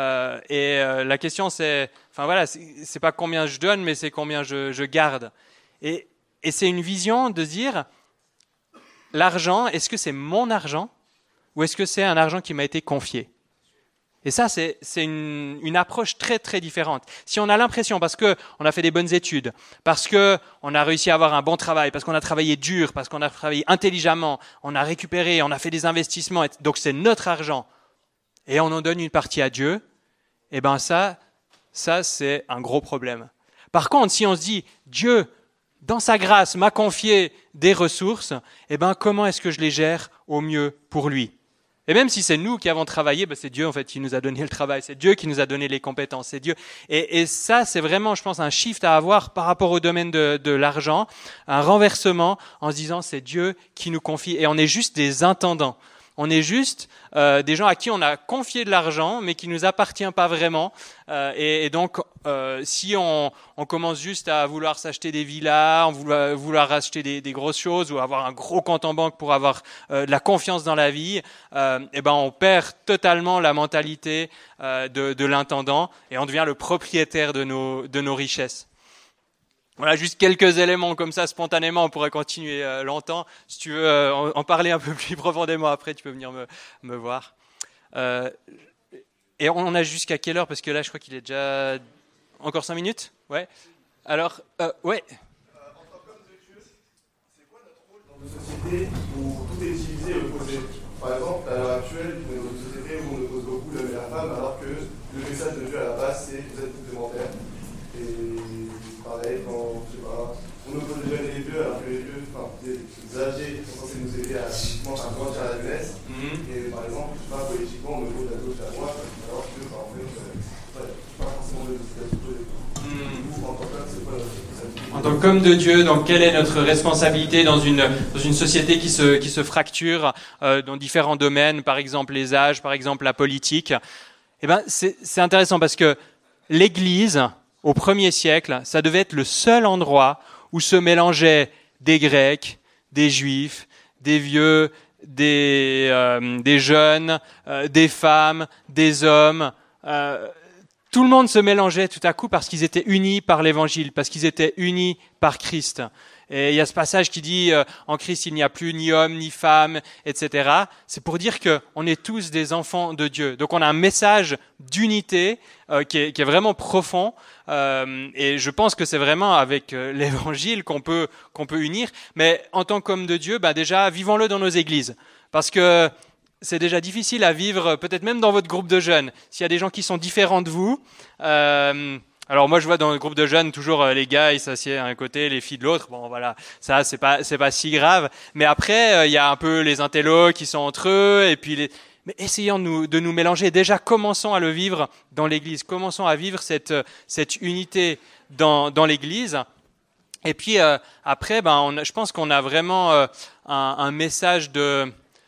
La question c'est pas combien je donne, mais c'est combien je garde. Et c'est une vision de dire, l'argent, est-ce que c'est mon argent ou est-ce que c'est un argent qui m'a été confié? Et ça, c'est une approche très très différente. Si on a l'impression, parce que on a fait des bonnes études, parce que on a réussi à avoir un bon travail, parce qu'on a travaillé dur, parce qu'on a travaillé intelligemment, on a récupéré, on a fait des investissements, donc c'est notre argent, et on en donne une partie à Dieu, et ça c'est un gros problème. Par contre, si on se dit, Dieu, dans sa grâce, m'a confié des ressources, comment est-ce que je les gère au mieux pour lui? Et même si c'est nous qui avons travaillé, c'est Dieu en fait qui nous a donné le travail, c'est Dieu qui nous a donné les compétences, c'est Dieu. Et ça, c'est vraiment, je pense, un shift à avoir par rapport au domaine de l'argent, un renversement en se disant c'est Dieu qui nous confie, et on est juste des intendants. On est juste des gens à qui on a confié de l'argent, mais qui nous appartient pas vraiment. Et donc, si on commence juste à vouloir s'acheter des villas, vouloir acheter des grosses choses, ou avoir un gros compte en banque pour avoir de la confiance dans la vie, on perd totalement la mentalité de l'intendant, et on devient le propriétaire de nos richesses. Voilà, juste quelques éléments comme ça, spontanément, on pourrait continuer longtemps. Si tu veux en parler un peu plus profondément après, tu peux venir me voir. Et on a jusqu'à quelle heure? Parce que là, je crois qu'il est déjà... Encore 5 minutes? Ouais. Alors, ouais. En tant qu'homme de Dieu, c'est quoi notre rôle dans une société où tout est utilisé et opposé? Par exemple, à l'heure actuelle, on est dans une société où on oppose beaucoup l'homme et la femme, alors que le message de Dieu à la base, c'est vous êtes complémentaires. Et pareil, quand, je sais pas, on oppose les jeunes et les vieux, alors que les vieux, enfin, les âgés sont censés nous aider à grandir à la jeunesse. Et par exemple, je sais pas, politiquement, on oppose la gauche à la droite, alors que, en fait, pas forcément le message de Dieu. En tant qu'homme, c'est quoi notre responsabilité? En tant qu'homme de Dieu, donc quelle est notre responsabilité dans une société qui se fracture dans différents domaines, par exemple les âges, par exemple la politique? Eh ben, c'est intéressant parce que l'Église, au 1er siècle, ça devait être le seul endroit où se mélangeaient des Grecs, des Juifs, des vieux, des jeunes, des femmes, des hommes. Tout le monde se mélangeait tout à coup parce qu'ils étaient unis par l'Évangile, parce qu'ils étaient unis par Christ. Et il y a ce passage qui dit en Christ il n'y a plus ni homme ni femme, etc. C'est pour dire qu'on est tous des enfants de Dieu. Donc on a un message d'unité qui est vraiment profond. Et je pense que c'est vraiment avec l'Évangile qu'on peut unir. Mais en tant qu'homme de Dieu, déjà vivons-le dans nos églises, parce que c'est déjà difficile à vivre, peut-être même dans votre groupe de jeunes. S'il y a des gens qui sont différents de vous, alors moi je vois dans le groupe de jeunes toujours les gars ils s'assiedent d'un côté, les filles de l'autre. Bon voilà, ça c'est pas si grave. Mais après il y a un peu les intellos qui sont entre eux et puis mais essayons de nous mélanger. Déjà commençons à le vivre dans l'Église. Commençons à vivre cette unité dans l'Église. Et puis après je pense qu'on a vraiment un message de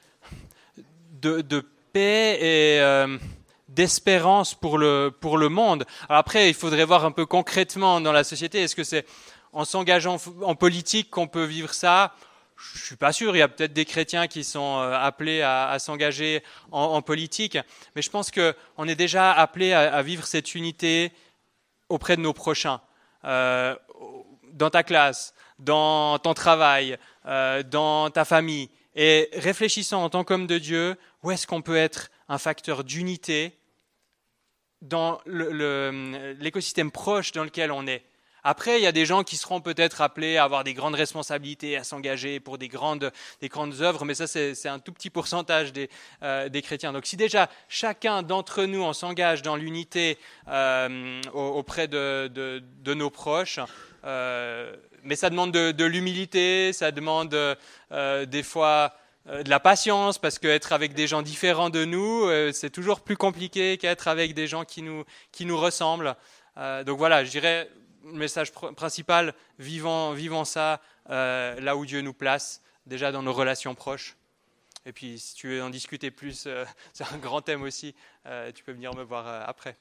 paix et d'espérance pour le monde. Alors après, il faudrait voir un peu concrètement dans la société. Est-ce que c'est en s'engageant en politique qu'on peut vivre ça? Je suis pas sûr. Il y a peut-être des chrétiens qui sont appelés à s'engager en politique, mais je pense que on est déjà appelés à vivre cette unité auprès de nos prochains, dans ta classe, dans ton travail, dans ta famille. Et réfléchissons en tant qu'homme de Dieu, où est-ce qu'on peut être un facteur d'unité dans l'écosystème proche dans lequel on est. Après, il y a des gens qui seront peut-être appelés à avoir des grandes responsabilités, à s'engager pour des grandes œuvres, mais ça, c'est un tout petit pourcentage des chrétiens. Donc si déjà chacun d'entre nous, on s'engage dans l'unité auprès de nos proches, mais ça demande de l'humilité, ça demande des fois de la patience, parce qu'être avec des gens différents de nous, c'est toujours plus compliqué qu'être avec des gens qui nous ressemblent. Donc voilà, je dirais, le message principal, vivons ça là où Dieu nous place, déjà dans nos relations proches. Et puis si tu veux en discuter plus, c'est un grand thème aussi, tu peux venir me voir après.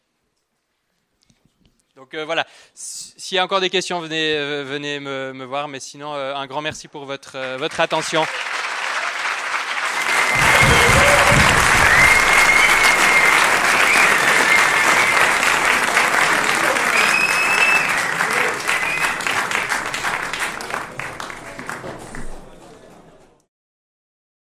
Donc voilà, s'il y a encore des questions, venez me voir, mais sinon un grand merci pour votre attention.